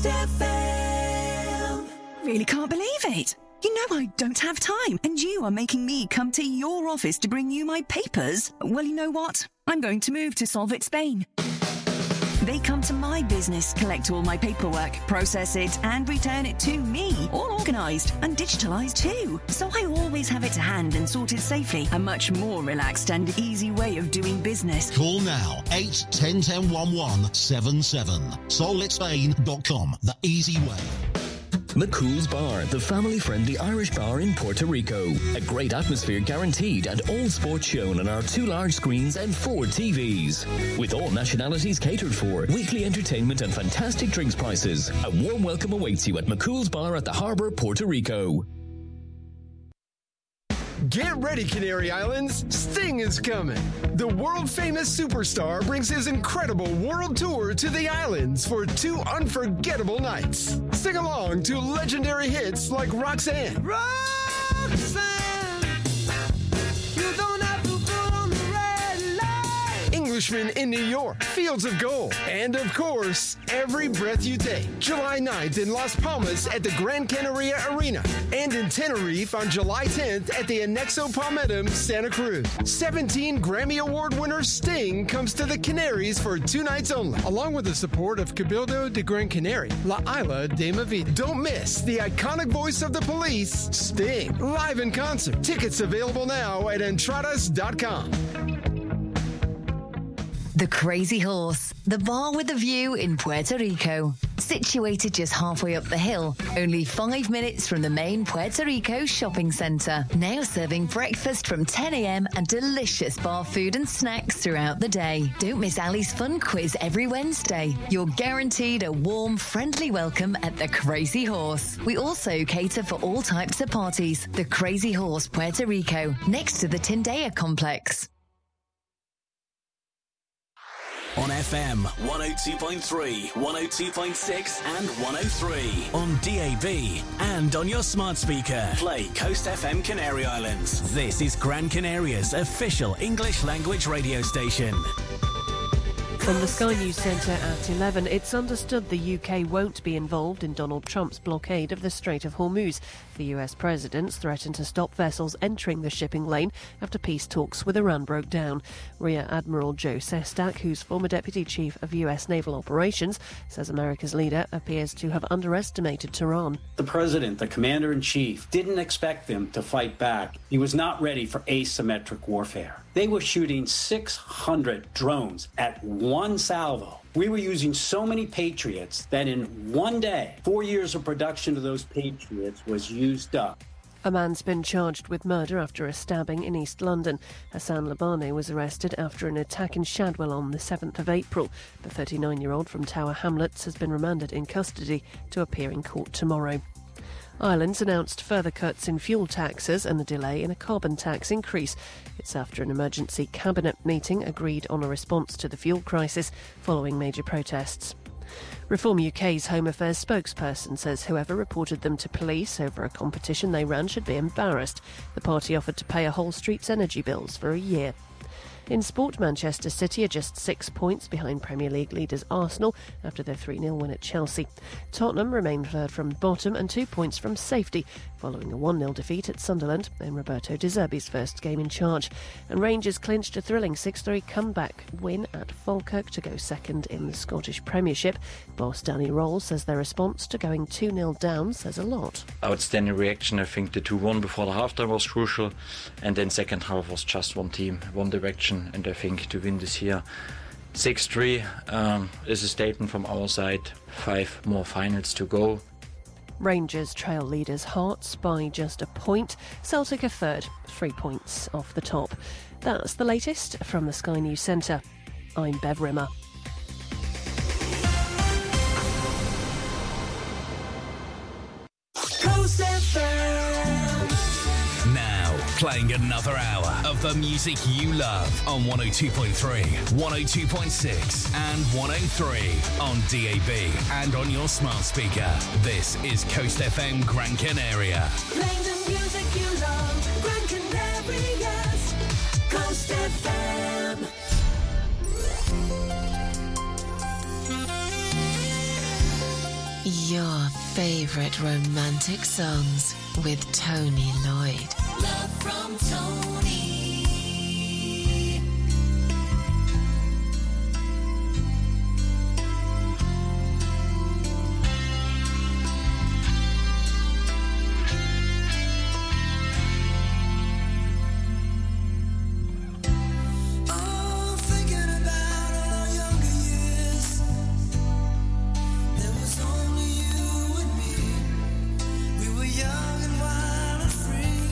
FM. Really can't believe it. You know I don't have time, and you are making me come to your office to bring you my papers. Well, you know what? I'm going to move to Solvit Spain. They come to my business, collect all my paperwork, process it, and return it to me, all organised and digitalised too. So I always have it to hand and sorted safely. A much more relaxed and easy way of doing business. Call now 810101177. SolidSpain.com, the easy way. McCool's Bar, the family-friendly Irish bar in Puerto Rico. A great atmosphere guaranteed and all sports shown on our 2 large screens and 4 TVs. With all nationalities catered for, weekly entertainment and fantastic drinks prices. A warm welcome awaits you at McCool's Bar at the Harbour, Puerto Rico. Get ready, Canary Islands. Sting is coming. The world-famous superstar brings his incredible world tour to the islands for 2 unforgettable nights. Sing along to legendary hits like Roxanne. Roxanne, you don't have to put on the red light. Englishman in New York, Fields of Gold, and of course, Every Breath You Take. July 9th in Las Palmas at the Gran Canaria Arena, and in Tenerife on July 10th at the Anexo Palmetto, Santa Cruz. 17 Grammy Award winner Sting comes to the Canaries for 2 nights only, along with the support of Cabildo de Gran Canaria, La Isla de Mi Vida. Don't miss the iconic voice of the Police, Sting, live in concert. Tickets available now at entradas.com. The Crazy Horse, the bar with a view in Puerto Rico. Situated just halfway up the hill, only 5 minutes from the main Puerto Rico shopping centre. Now serving breakfast from 10 a.m. and delicious bar food and snacks throughout the day. Don't miss Ali's fun quiz every Wednesday. You're guaranteed a warm, friendly welcome at the Crazy Horse. We also cater for all types of parties. The Crazy Horse, Puerto Rico, next to the Tindaya complex. On FM 102.3, 102.6 and 103. On DAB and on your smart speaker. Play Coast FM Canary Islands. This is Gran Canaria's official English language radio station. From the Sky News Centre at 11, it's understood the UK won't be involved in Donald Trump's blockade of the Strait of Hormuz. The US president's threatened to stop vessels entering the shipping lane after peace talks with Iran broke down. Rear Admiral Joe Sestak, who's former Deputy Chief of US Naval Operations, says America's leader appears to have underestimated Tehran. The president, the commander-in-chief, didn't expect them to fight back. He was not ready for asymmetric warfare. They were shooting 600 drones at one salvo. We were using so many Patriots that in one day, 4 years of production of those Patriots was used up. A man's been charged with murder after a stabbing in East London. Hassan Labane was arrested after an attack in Shadwell on the 7th of April. The 39-year-old from Tower Hamlets has been remanded in custody to appear in court tomorrow. Ireland's announced further cuts in fuel taxes and a delay in a carbon tax increase. It's after an emergency cabinet meeting agreed on a response to the fuel crisis following major protests. Reform UK's Home Affairs spokesperson says whoever reported them to police over a competition they ran should be embarrassed. The party offered to pay a whole street's energy bills for a year. In sport, Manchester City are just 6 points behind Premier League leaders Arsenal after their 3-0 win at Chelsea. Tottenham remain third from bottom and 2 points from safety following a 1-0 defeat at Sunderland in Roberto De Zerbi's first game in charge. And Rangers clinched a thrilling 6-3 comeback win at Falkirk to go second in the Scottish Premiership. Boss Danny Rowell says their response to going 2-0 down says a lot. Outstanding reaction. I think the 2-1 before the half-time was crucial, and then second half was just one team, one direction. And I think to win this year 6-3 is a statement from our side. 5 more finals to go. Rangers trail leaders Hearts by just a point. Celtic are third, 3 points off the top. That's the latest from the Sky News Centre. I'm Bev Rimmer. Coast FM. Now, playing another hour of the music you love on 102.3, 102.6 and 103 on DAB and on your smart speaker. This is Coast FM Gran Canaria. Playing the music you love. Gran Canarias. Coast FM. Your favorite romantic songs with Tony Lloyd. Love from Tony. Oh, thinking about all our younger years. There was only you and me. We were young and wild and free.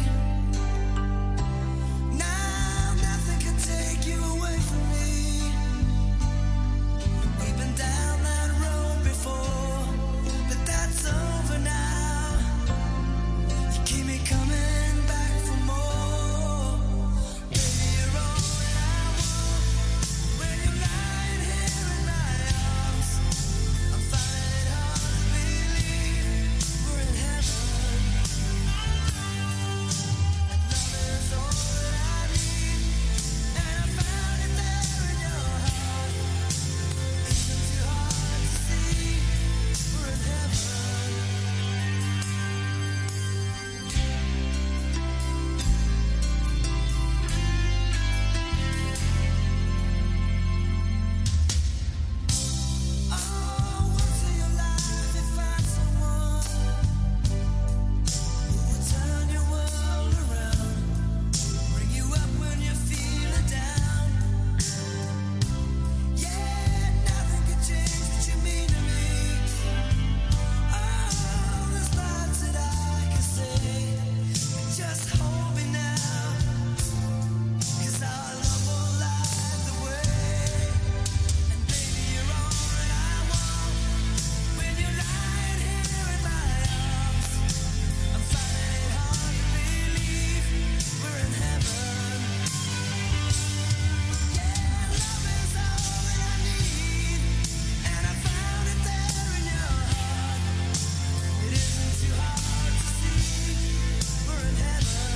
Now nothing can take you away from me. We've been down that road before, but that's over now. You keep me coming back for more. Baby, you're all that I want. When you're lying here in my arms, I'm finding it hard to believe we're in heaven. Love is all that I need, and I found it there in your heart. Isn't too hard to see we're in heaven. Oh, once in your life you find someone who will turn your world around, bring you up when you're feeling down. Yeah, nothing can change what you mean to me. Oh, there's lots that I can say, but just hold me now, 'cause our love won't light the way. And baby, you're all that I want. When you're lying here in my arms, I'm finding it hard to believe we're in heaven. Yeah, love is all that I need, and I found it there in your heart. It isn't too hard to see we're in heaven.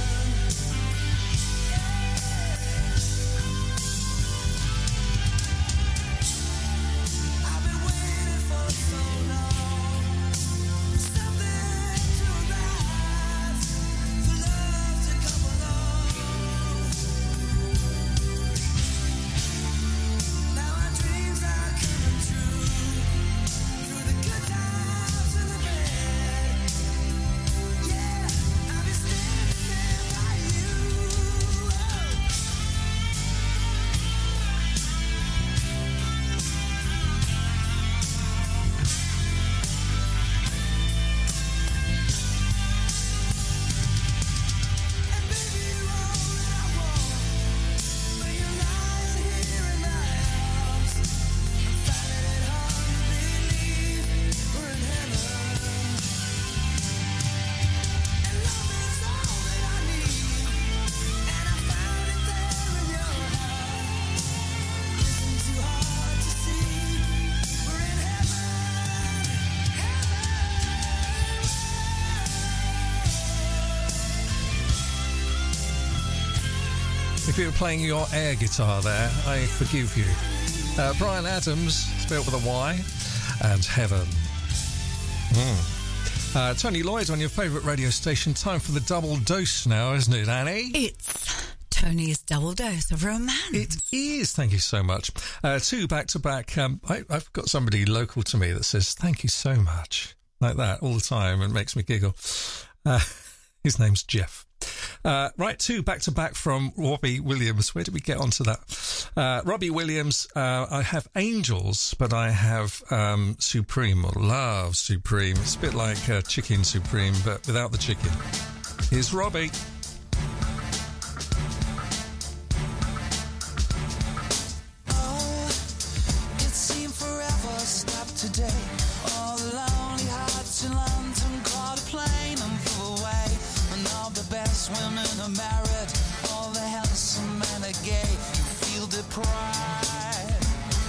I've been waiting for so long, for something to arrive, for love to come along. Now our dreams are coming true, through the good times and the bad. Yeah, I'll be standing there by you. And baby, you're all that I want. When you're lying here in my arms, I'm finding it hard to believe we're in heaven. And love is all that I need, and I found it there in your heart. Isn't too hard to see we're in heaven. If you were playing your air guitar there, I forgive you. Brian Adams, spelled with a Y, and Heaven. Tony Lloyd on your favourite radio station. Time for the double dose now, isn't it, Annie? It's Tony's double dose of romance. It is. Thank you so much. Two back-to-back. I've got somebody local to me that says, thank you so much, like that all the time, and makes me giggle. His name's Jeff. Right, two back-to-back from Robbie Williams. Where did we get onto that? Robbie Williams, I have Angels, but I have Supreme, or Love Supreme. It's a bit like Chicken Supreme, but without the chicken. Here's Robbie. It seemed forever stopped today. All the lonely hearts in London caught a plane and flew away. And all the best women are married, all the handsome men are gay. You feel deprived.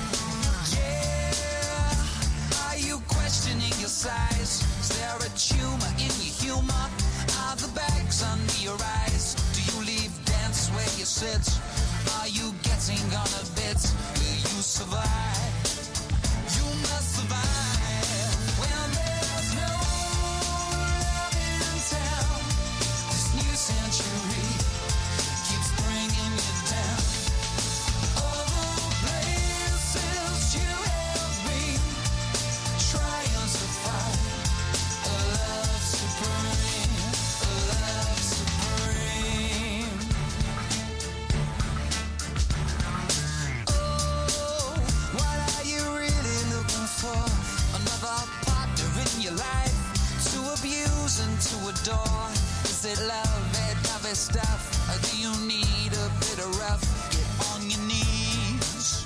Yeah, are you questioning your size? Is there a tumor in your humor? Are the bags under your eyes? Do you leave dance where you sit? Are you getting on a bit? Will you survive? You must survive. When there's to adore? Is it love, bad heavy stuff? Or do you need a bit of rough? Get on your knees.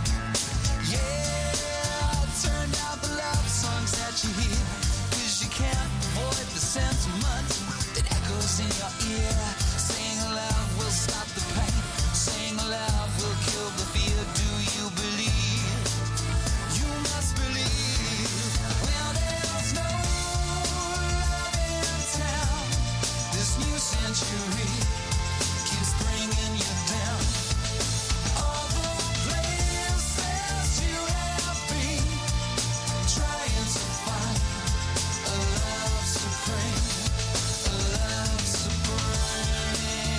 Yeah, turn down the love songs that you hear, 'cause you can't avoid the sentiment that echoes in your ear. Saying love will stop the pain, saying love will kill the fear. Do you believe? You must believe. Well, there's no love in town. This new century keeps bringing you down. All the places you have been, trying to find a love supreme, a love supreme.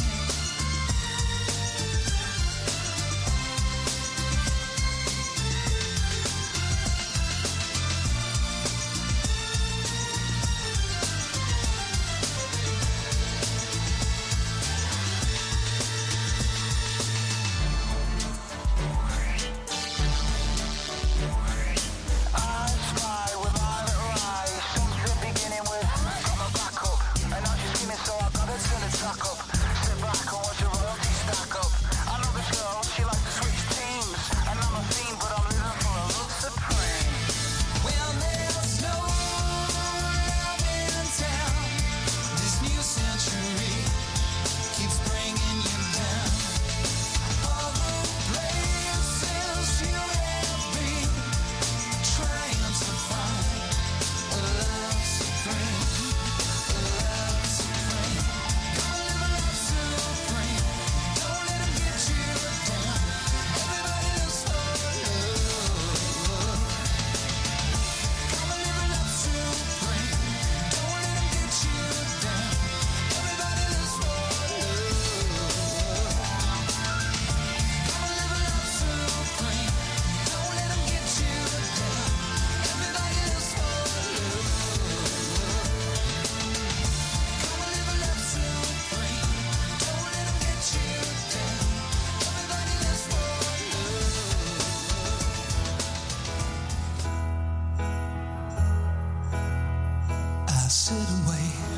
I sit and wait.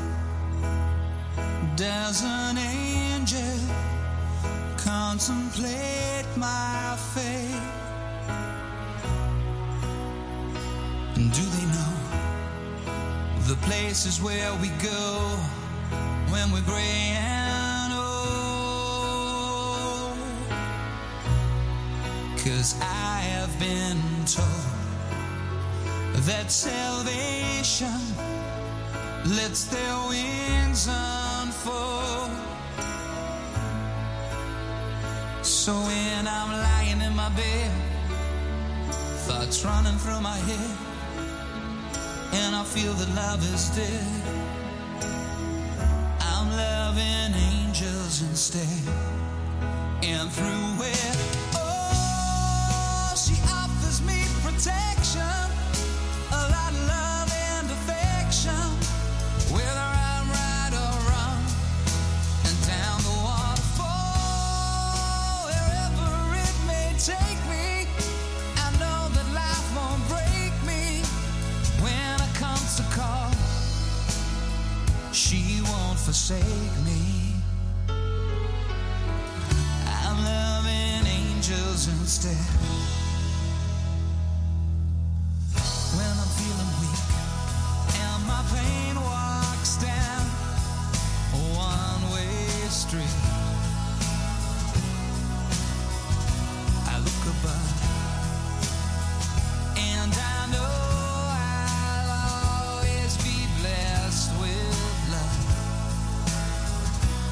Does an angel contemplate my fate? And do they know the places where we go when we're gray and old? 'Cause I have been told that salvation lets their wings unfold. So when I'm lying in my bed, thoughts running through my head, and I feel that love is dead, I'm loving angels instead. And through it, oh, she offers me protection, a lot of love and affection, whether I'm right or wrong, and down the waterfall, wherever it may take me, I know that life won't break me. When it comes to call, she won't forsake me. I'm loving angels instead. When I'm feeling weak and my pain walks down a one-way street, I look above and I know I'll always be blessed with love.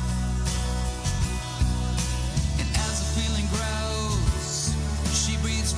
And as the feeling grows, she breathes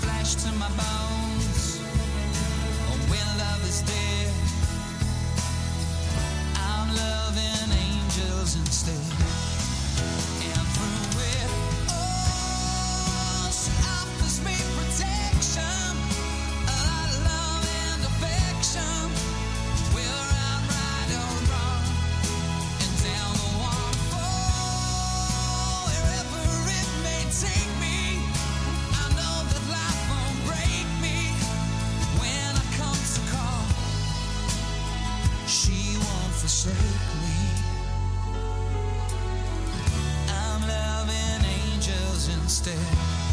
forsake me. I'm loving angels instead.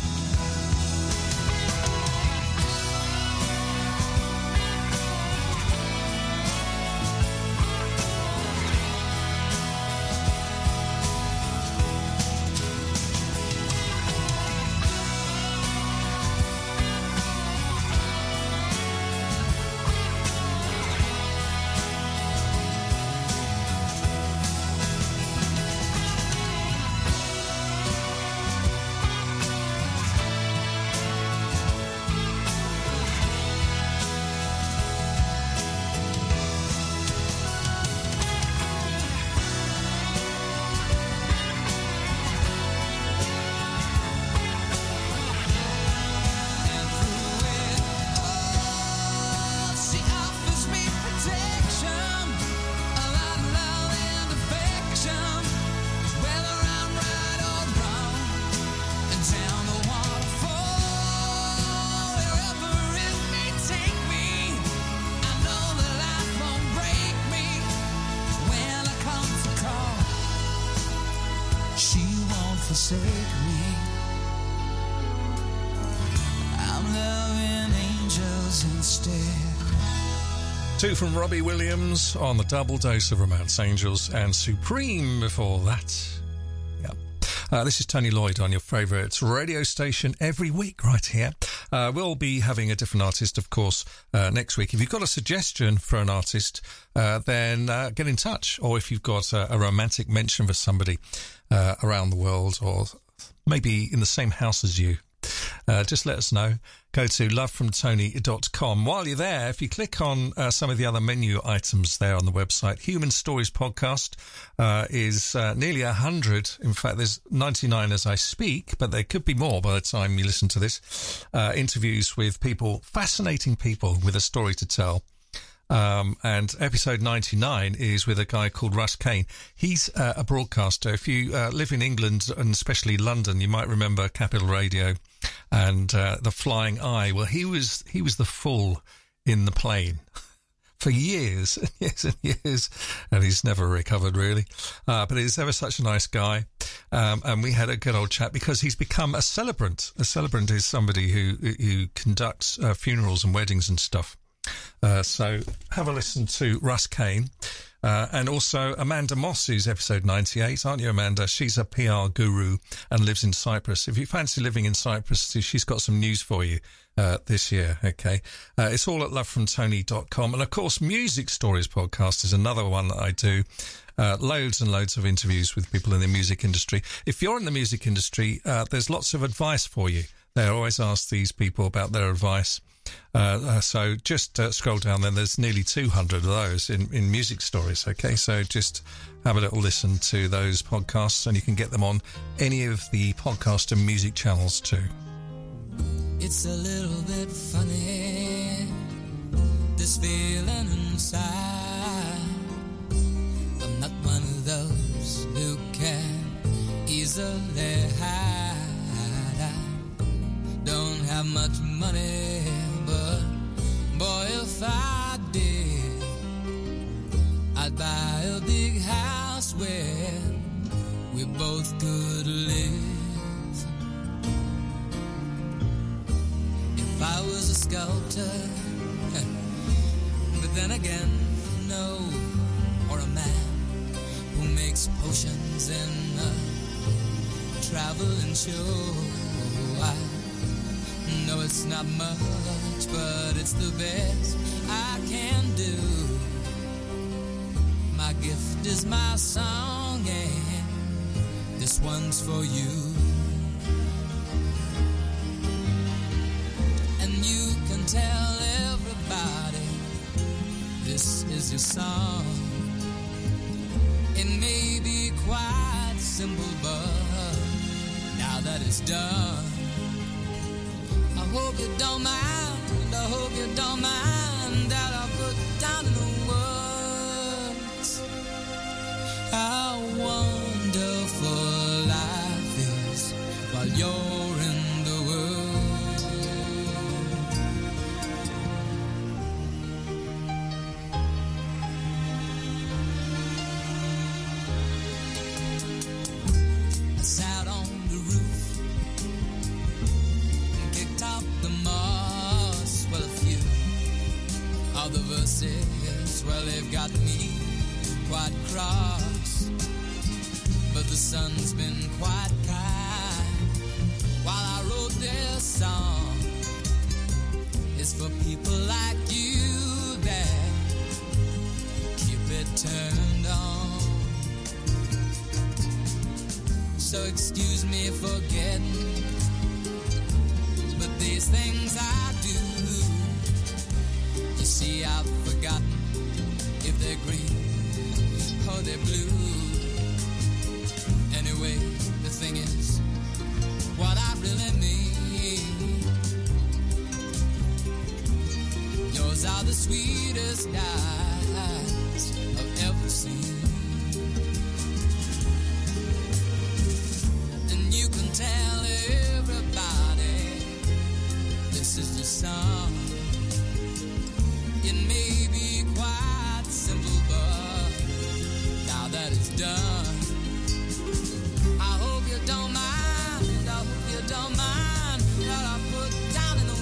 Forsake me. I'm loving angels instead. Two from Robbie Williams on the double dose of Romance, Angels and Supreme before that. Yep. This is Tony Lloyd on your favourite radio station every week right here. We'll be having a different artist, of course, next week. If you've got a suggestion for an artist, then get in touch. Or if you've got a romantic mention for somebody around the world or maybe in the same house as you, just let us know. Go to lovefromtony.com. While you're there, if you click on some of the other menu items there on the website, Human Stories Podcast is nearly 100. In fact, there's 99 as I speak, but there could be more by the time you listen to this. Interviews with people, fascinating people with a story to tell. And episode 99 is with a guy called Russ Kane. He's a broadcaster. If you live in England and especially London, you might remember Capital Radio and The Flying Eye. Well, he was the fool in the plane for years and years and years, and he's never recovered really. But he's ever such a nice guy. And we had a good old chat because he's become a celebrant. A celebrant is somebody who conducts funerals and weddings and stuff. So have a listen to Russ Kane and also Amanda Moss, who's episode 98, aren't you, Amanda? She's a PR guru and lives in Cyprus. If you fancy living in Cyprus, she's got some news for you this year, okay? It's all at lovefromtony.com. And, of course, Music Stories Podcast is another one that I do. Loads and loads of interviews with people in the music industry. If you're in the music industry, there's lots of advice for you. They always ask these people about their advice. So just scroll down there. There's nearly 200 of those in Music Stories, okay? So just have a little listen to those podcasts and you can get them on any of the podcast and music channels too. It's a little bit funny, this feeling inside. I'm not one of those who can easily hide. I don't have much money, but boy, if I did, I'd buy a big house where we both could live. If I was a sculptor, but then again, no, or a man who makes potions in a traveling show. I know it's not much, but it's the best I can do. My gift is my song, and this one's for you. And you can tell everybody this is your song. It may be quite simple, but now that it's done, I hope you don't mind, I hope you don't mind that I put down in the words how wonderful life is while you're in the world. they've got me quite cross, but the sun's been quite kind while I wrote this song. It's for people like you that keep it turned on. So excuse me for getting, but these things I do, you see I've forgotten if they're green or they're blue. Anyway, the thing is, what I really mean, yours are the sweetest eyes I've ever seen. And you can tell everybody this is your song. It may be quite simple, but now that it's done, I hope you don't mind, I hope you don't mind that I put down in the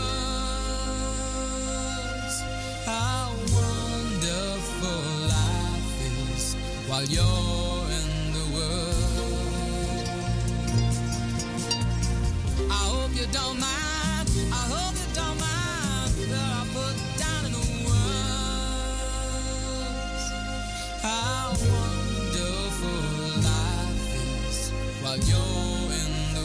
words how wonderful life is while you're in the world. I hope you don't mind, I hope you don't mind that I put down in the words how wonderful life is while you're in the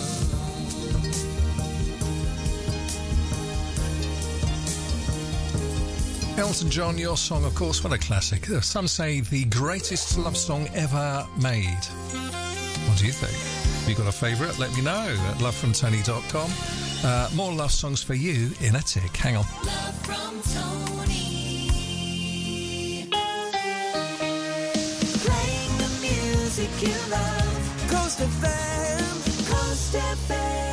world. Elton John, Your Song, of course, what a classic. Some say the greatest love song ever made. What do you think? Have you got a favourite? Let me know at lovefromtony.com. More love songs for you in a tick. Hang on. Love from Tony. Playing the music you love. Coast FM. Coast FM.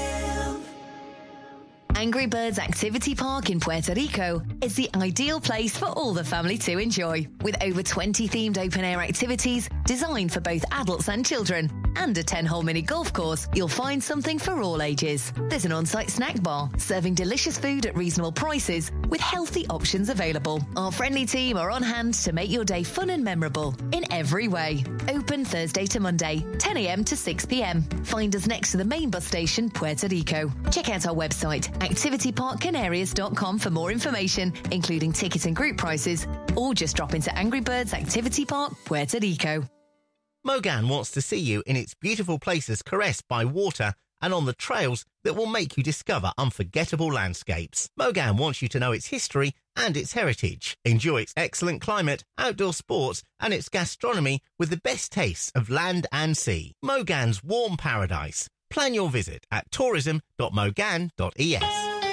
Angry Birds Activity Park in Puerto Rico is the ideal place for all the family to enjoy. With over 20 themed open-air activities designed for both adults and children, and a 10-hole mini golf course, you'll find something for all ages. There's an on-site snack bar serving delicious food at reasonable prices with healthy options available. Our friendly team are on hand to make your day fun and memorable in every way. Open Thursday to Monday, 10 a.m. to 6 p.m. Find us next to the main bus station, Puerto Rico. Check out our website, activityparkcanarias.com, for more information, including ticket and group prices, or just drop into Angry Birds Activity Park, Puerto Rico. Mogan wants to see you in its beautiful places caressed by water and on the trails that will make you discover unforgettable landscapes. Mogan wants you to know its history and its heritage. Enjoy its excellent climate, outdoor sports and its gastronomy with the best tastes of land and sea. Mogan's warm paradise. Plan your visit at tourism.mogan.es.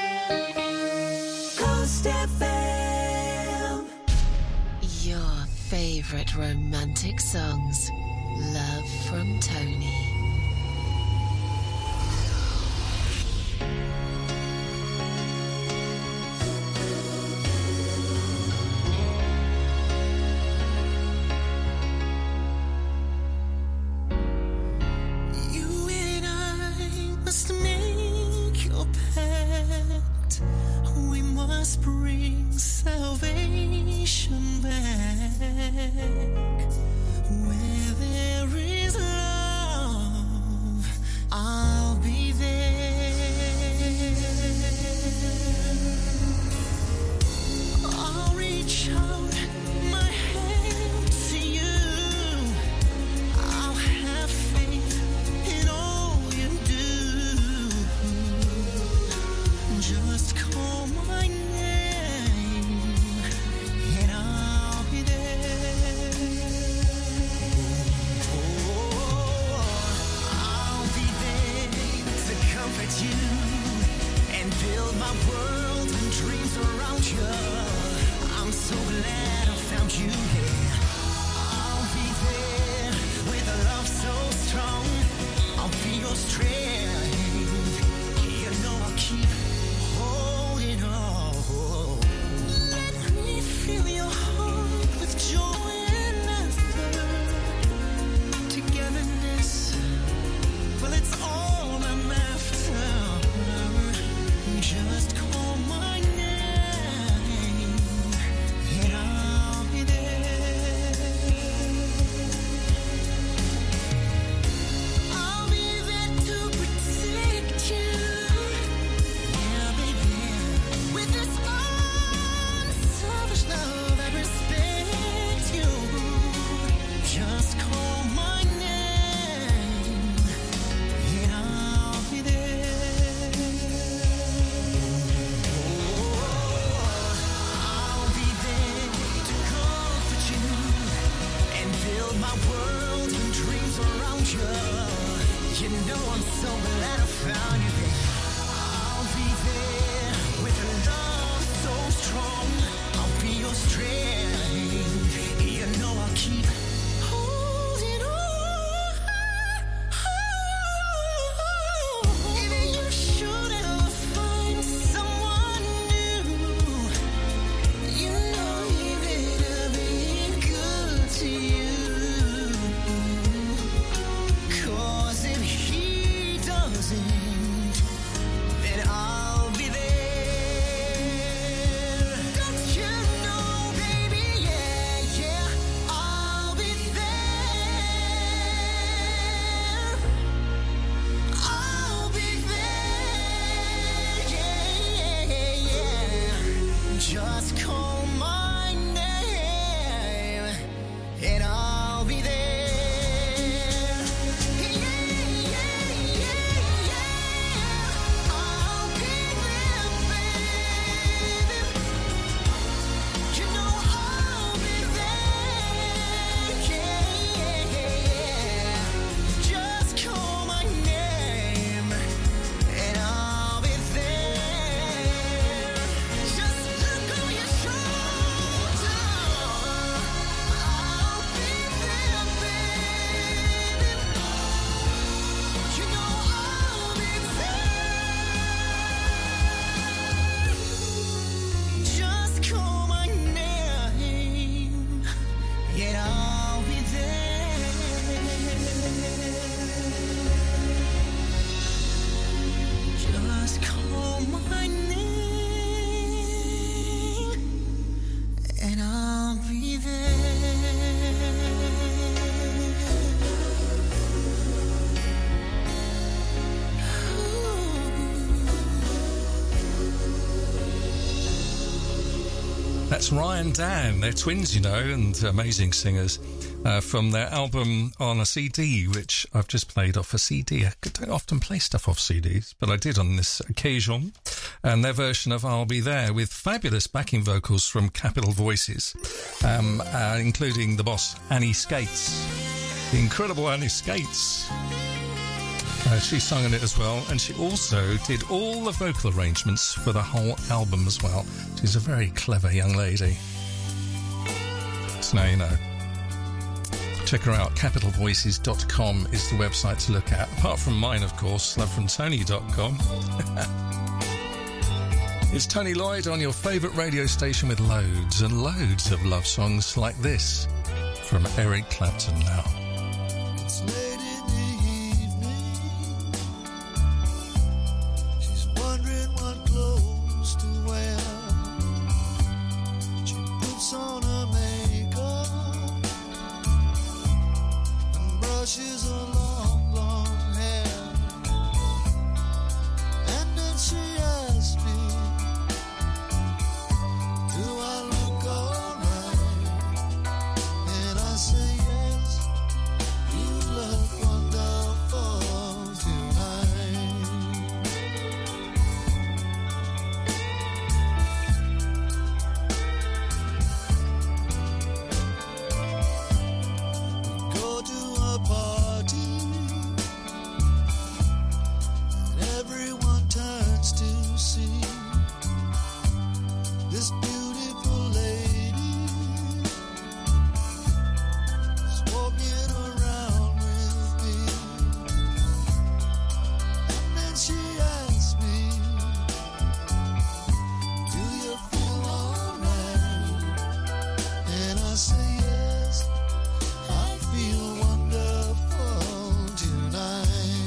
Coast FM. Your favourite romantic songs. Love from Tony. You and I must make your pact. We must bring salvation back. Where there is love, That's Ryan Dan. They're twins, you know, and amazing singers. From their album on a CD, which I've just played off a CD. I don't often play stuff off CDs, but I did on this occasion. And their version of I'll Be There, with fabulous backing vocals from Capital Voices, including the boss Annie Skates. The incredible Annie Skates. She sung in it as well, and she also did all the vocal arrangements for the whole album as well. She's a very clever young lady. So now you know. Check her out. CapitalVoices.com is the website to look at. Apart from mine, of course, lovefromtony.com. It's Tony Lloyd on your favourite radio station with loads and loads of love songs like this from Eric Clapton now. It's late in the evening. She's wondering what clothes to wear. She puts on her makeup and brushes her long blonde hair. And then she asks me, do I look alright? And I say yes. You look wonderful tonight. We go to a party and everyone turns to see this beautiful lady is walking around with me. And then she asks me, do you feel alright? And I say yes, I feel wonderful tonight.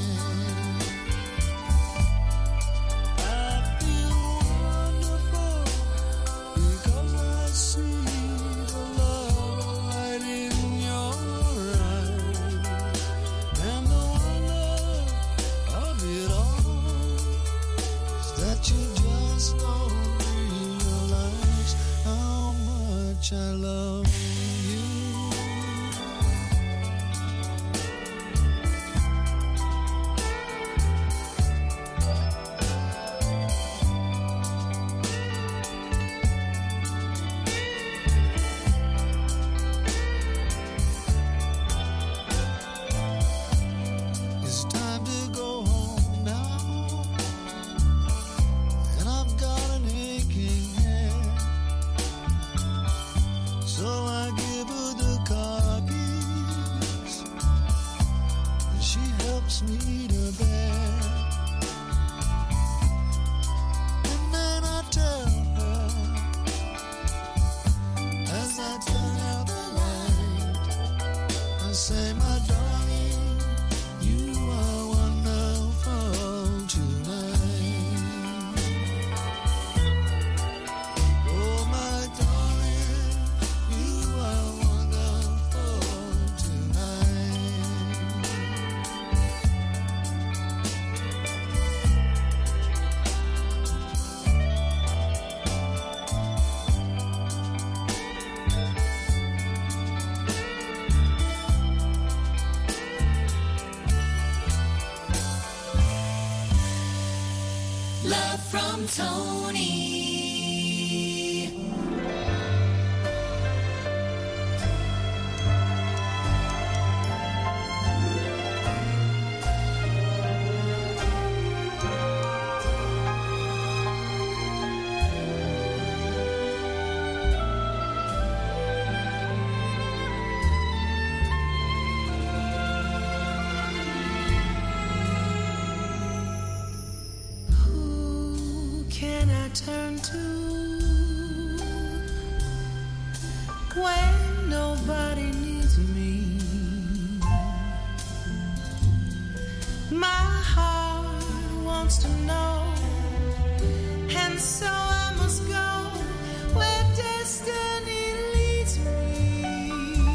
I feel wonderful because I see the love light in your eyes. And the wonder of it all is that you just don't realize how much I love you. It's time to go home now, and I've got an aching head. So I give her the car keys, and she helps me to bed. And then I tell her, as I turn out the light, I say, my darling, you are wonderful tonight. Oh, my darling, you are wonderful tonight. Love from Tony. Who can I turn to when nobody needs me? My heart wants to know, and so I must go where destiny leads me.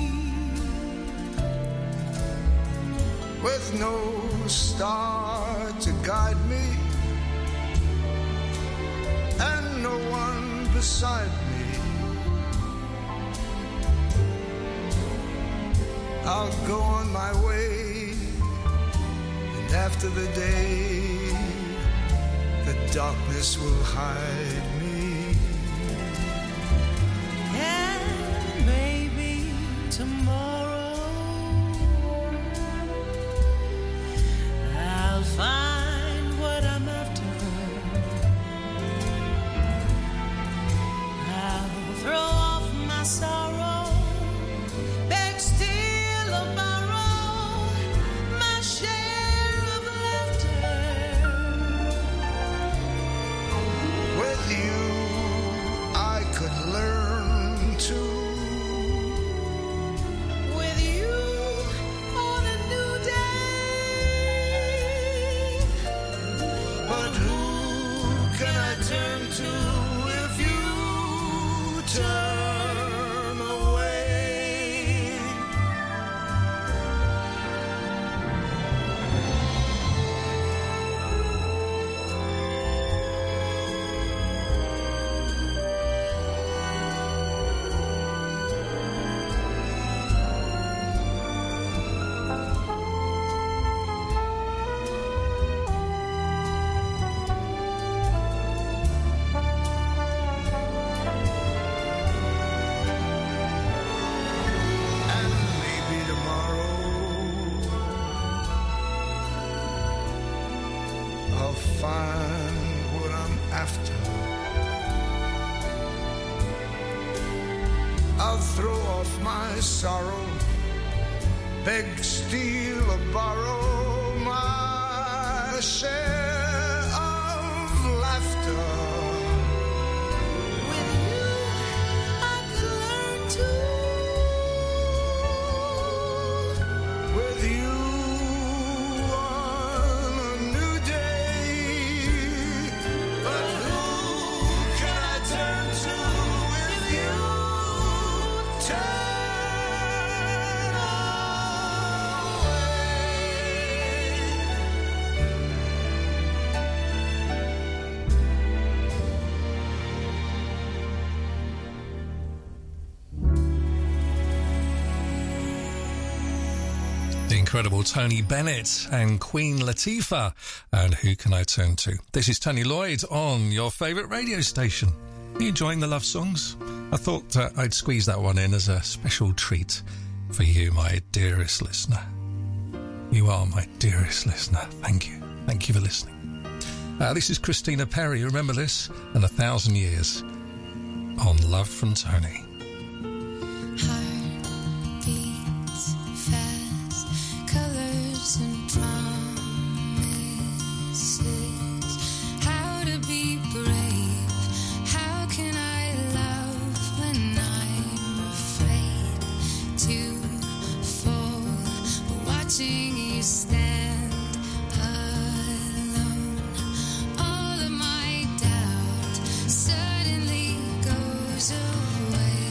With no star to guide me, and no one beside me, I'll go on my way, and after the day, the darkness will hide me. And maybe tomorrow I'll find what I'm after. I'll throw off my sorrow, beg, steal, or borrow my share of laughter. With you, I could learn to. With you on a new day. But who can I turn to if you turn away? And maybe tomorrow I'll find what I'm after. I'll throw off my sorrow, beg, steal, or borrow my share of laughter. With you, I could learn to. With you on a new day. But who can I turn to if you turn The incredible Tony Bennett and Queen Latifah. And Who Can I Turn To? This is Tony Lloyd on your favourite radio station. Are you enjoying the love songs? I thought I'd squeeze that one in as a special treat for you, my dearest listener. You are my dearest listener. Thank you. Thank you for listening. This is Christina Perri. Remember this? And 1,000 Years on Love from Tony. Beats fast, colors and promises. How to be brave? How can I love when I'm afraid to fall? Watching you stand alone, all of my doubt suddenly goes away.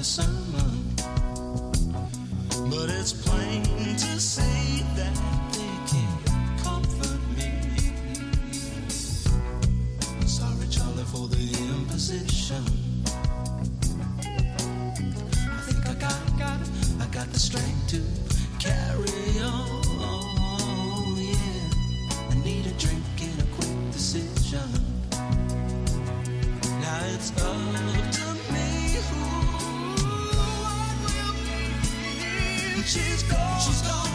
sermon, but it's plain to see that they can't comfort me. Sorry, Charlie, for the imposition. I think I got the strength to carry on. Yeah, I need a drink and a quick decision. Now it's up to me who will be. She's gone. She's gone.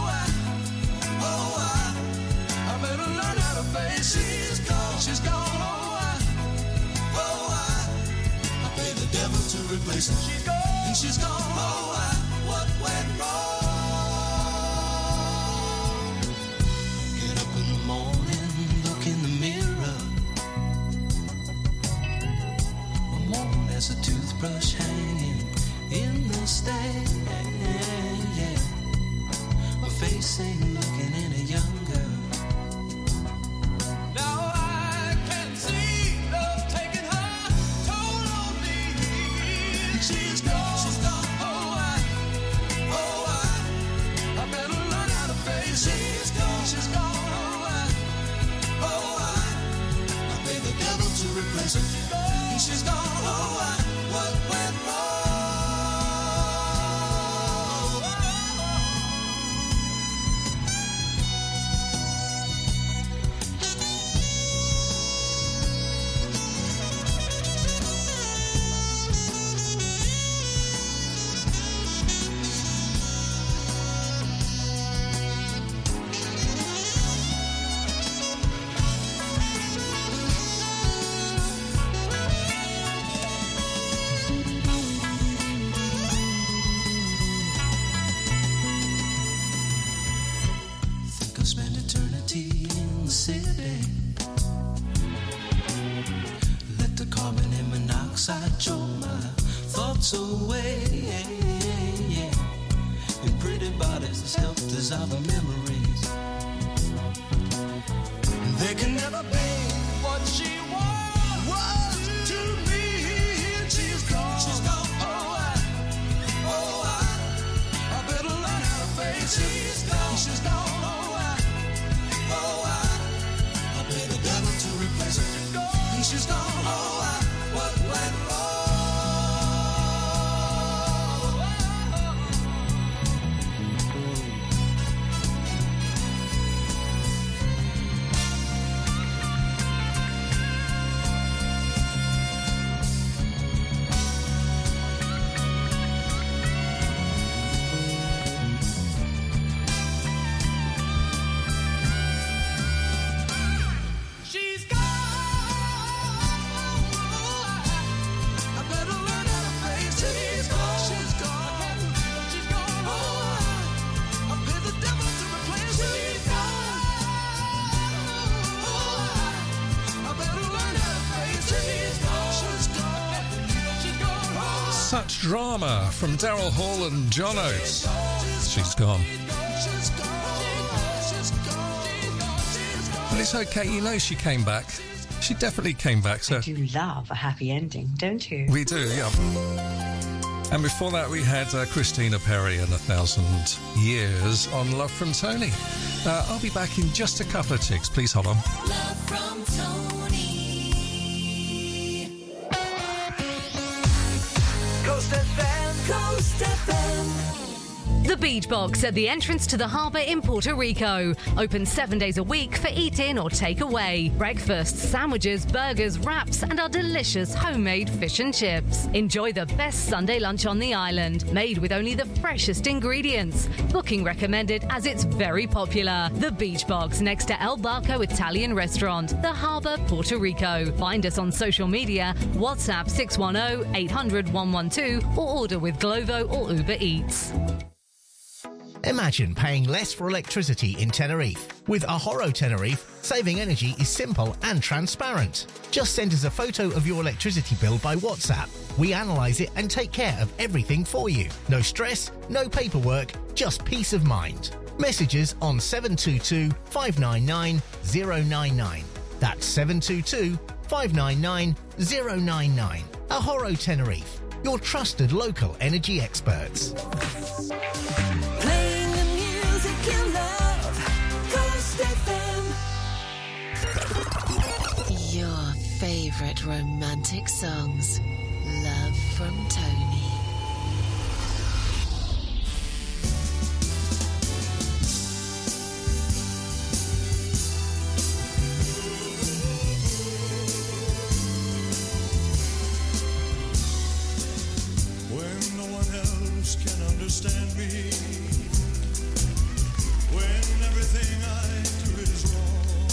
I better learn how to face. She's gone. She's gone. I pay the devil to replace her. She's gone. And she's gone. What went wrong? Get up in the morning, look in the mirror. There's a toothbrush hanging in the stand. Yeah. My face ain't looking any younger. Now I can see love taking her toll on me. She's gone. She's gone. I better learn how to face. She's gone. She's gone. I pay the devil to replace her. She's gone. What went wrong? Throw my thoughts away, in pretty bodies as helpless as our memories. They can never be what she was to me. She's gone. She's gone. I better learn how to face. She's gone. She's gone. I pay the devil to replace her. She's gone. What went wrong? Such drama from Daryl Hall and John Oates. She's gone. But it's okay, you know she came back. She definitely came back. So You love a happy ending, don't you? we do, yeah. And before that we had Christina Perri and 1,000 Years on Love from Tony. I'll be back in just a couple of ticks. Please hold on. Love from Tony. Coast FM. Coast FM. The Beach Box at the entrance to the harbour in Puerto Rico. Open 7 days a week for eat-in or take-away. Breakfast, sandwiches, burgers, wraps and our delicious homemade fish and chips. Enjoy the best Sunday lunch on the island, made with only the freshest ingredients. Booking recommended as it's very popular. The Beach Box next to El Barco Italian Restaurant, the harbour, Puerto Rico. Find us on social media, WhatsApp 610 800 112 or order with Glovo or Uber Eats. Imagine paying less for electricity in Tenerife. With Ahorro Tenerife, saving energy is simple and transparent. Just send us a photo of your electricity bill by WhatsApp. We analyse it and take care of everything for you. No stress, no paperwork, just peace of mind. Messages on 722 599 099. That's 722 599 099. Ahorro Tenerife. your trusted local energy experts. Playing the music you love. Coast FM. Your favourite romantic songs. Love from Tony. When no one else can understand me, when everything I do is wrong,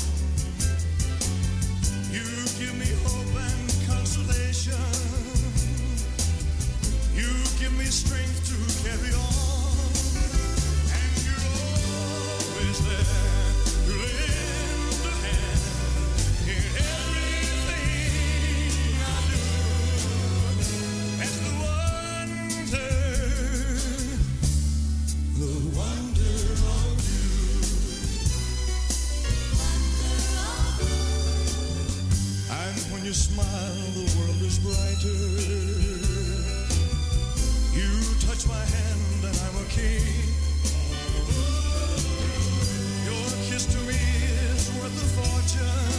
you give me hope and consolation. You give me strength to carry on, and you're always there to lend a hand in everything I do. As the wonder of you. And when you smile, the world is brighter. You touch my hand and I'm a king. Your kiss to me is worth a fortune.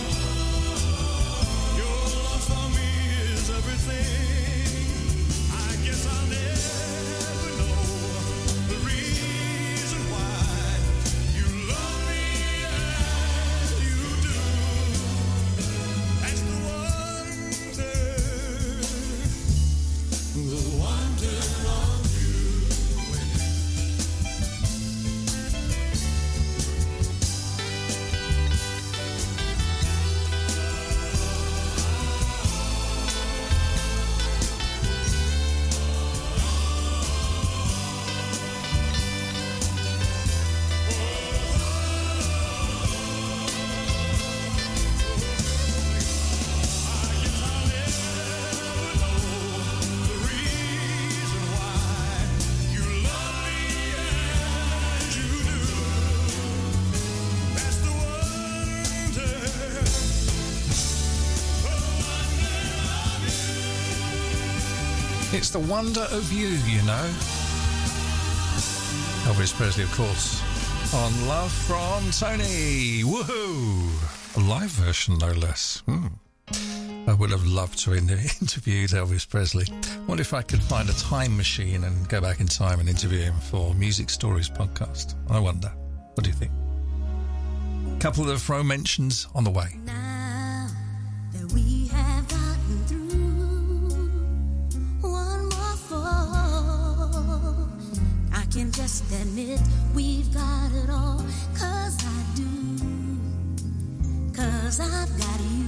Your love for me is everything. I guess I'll never know the reason why you love me as you do. That's the wonder of you. It's the wonder of you, you know. Elvis Presley, of course, on Love from Tony. Woohoo! A live version, no less. I would have loved to have interviewed Elvis Presley. Wonder if I could find a time machine and go back in time and interview him for Music Stories podcast. I wonder. What do you think? Couple of mentions on the way. Now that we have gotten through one more fall, I can just admit we've got it all. 'Cause I do. 'Cause I've got you.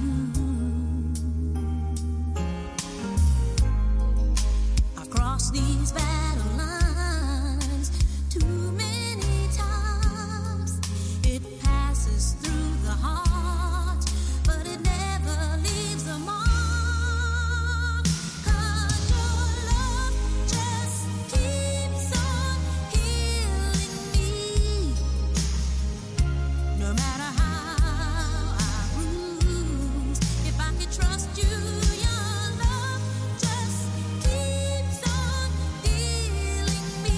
Across these battle lines, too many times it passes through the heart, but it never leaves a mark. 'Cause your love just keeps on healing me. No matter how I bruise, if I could trust you, your love just keeps on healing me.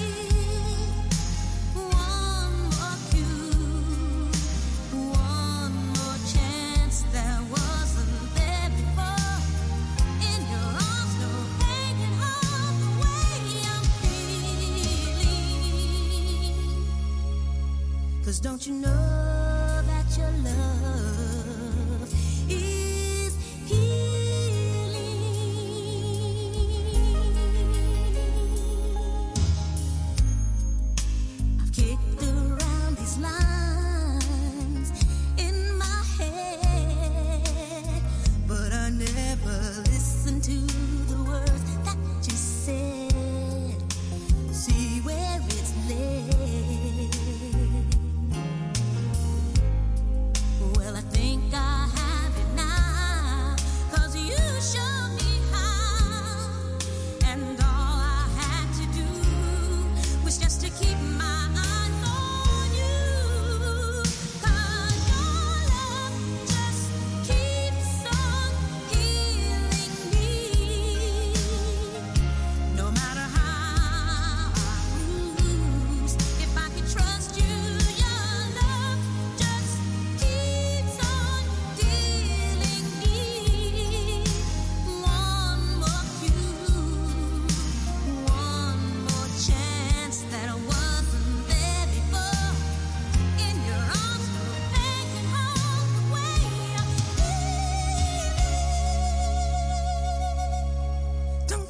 One more cue, one more chance that wasn't there before. In your arms, no pain can harm the way I'm feeling. 'Cause don't you know that your love is healing? I've kicked around these lines in my head, but I never listened to the words that you said. See where it's led.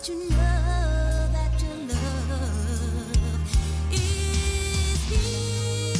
Don't you know that your love is healing?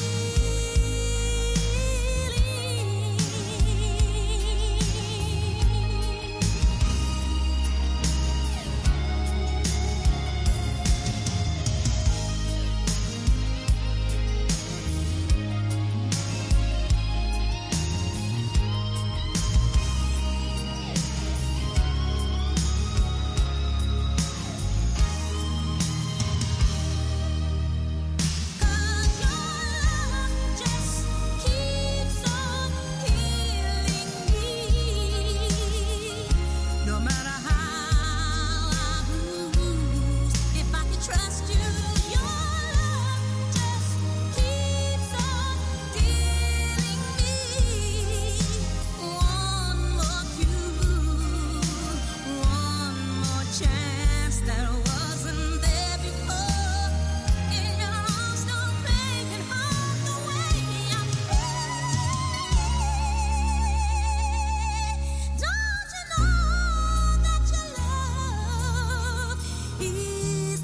Just keeps on healing me. No matter how I lose, if I can trust you, your love just keeps on healing me. One more cue, one more chance that wasn't there before. In your arms, no pain can harm the way I feel. Don't you know that your love is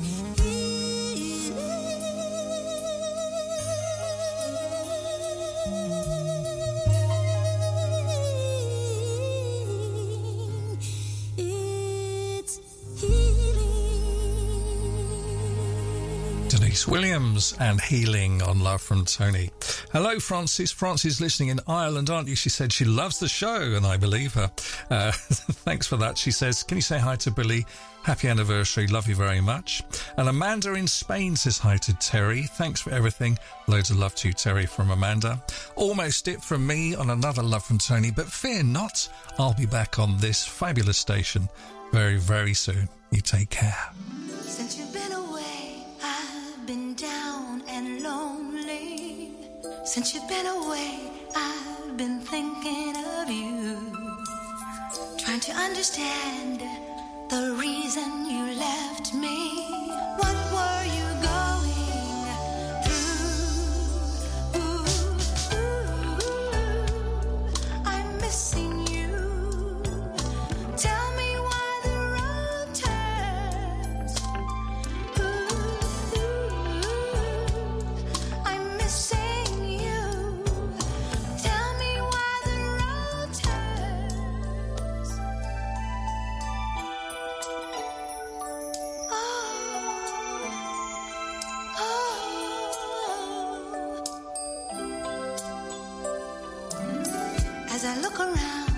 healing? It's healing. Denise Williams and Healing on Love from Tony. Hello, Francis. Francis listening in Ireland, aren't you? She said she loves the show, and I believe her. Thanks for that. She says, can you say hi to Billy? Happy anniversary. Love you very much. And Amanda in Spain says hi to Terry. Thanks for everything. Loads of love to you, Terry, from Amanda. Almost it from me on another Love from Tony, but fear not. I'll be back on this fabulous station very, very soon. You take care. Since you've been away, I've been down and lonely. Since you've been away, I've been thinking of you. Trying to understand the reason you left me. What were you going through? I'm missing you. Tell me why the road turns. I'm missing you. Tell me why the road turns. As I look around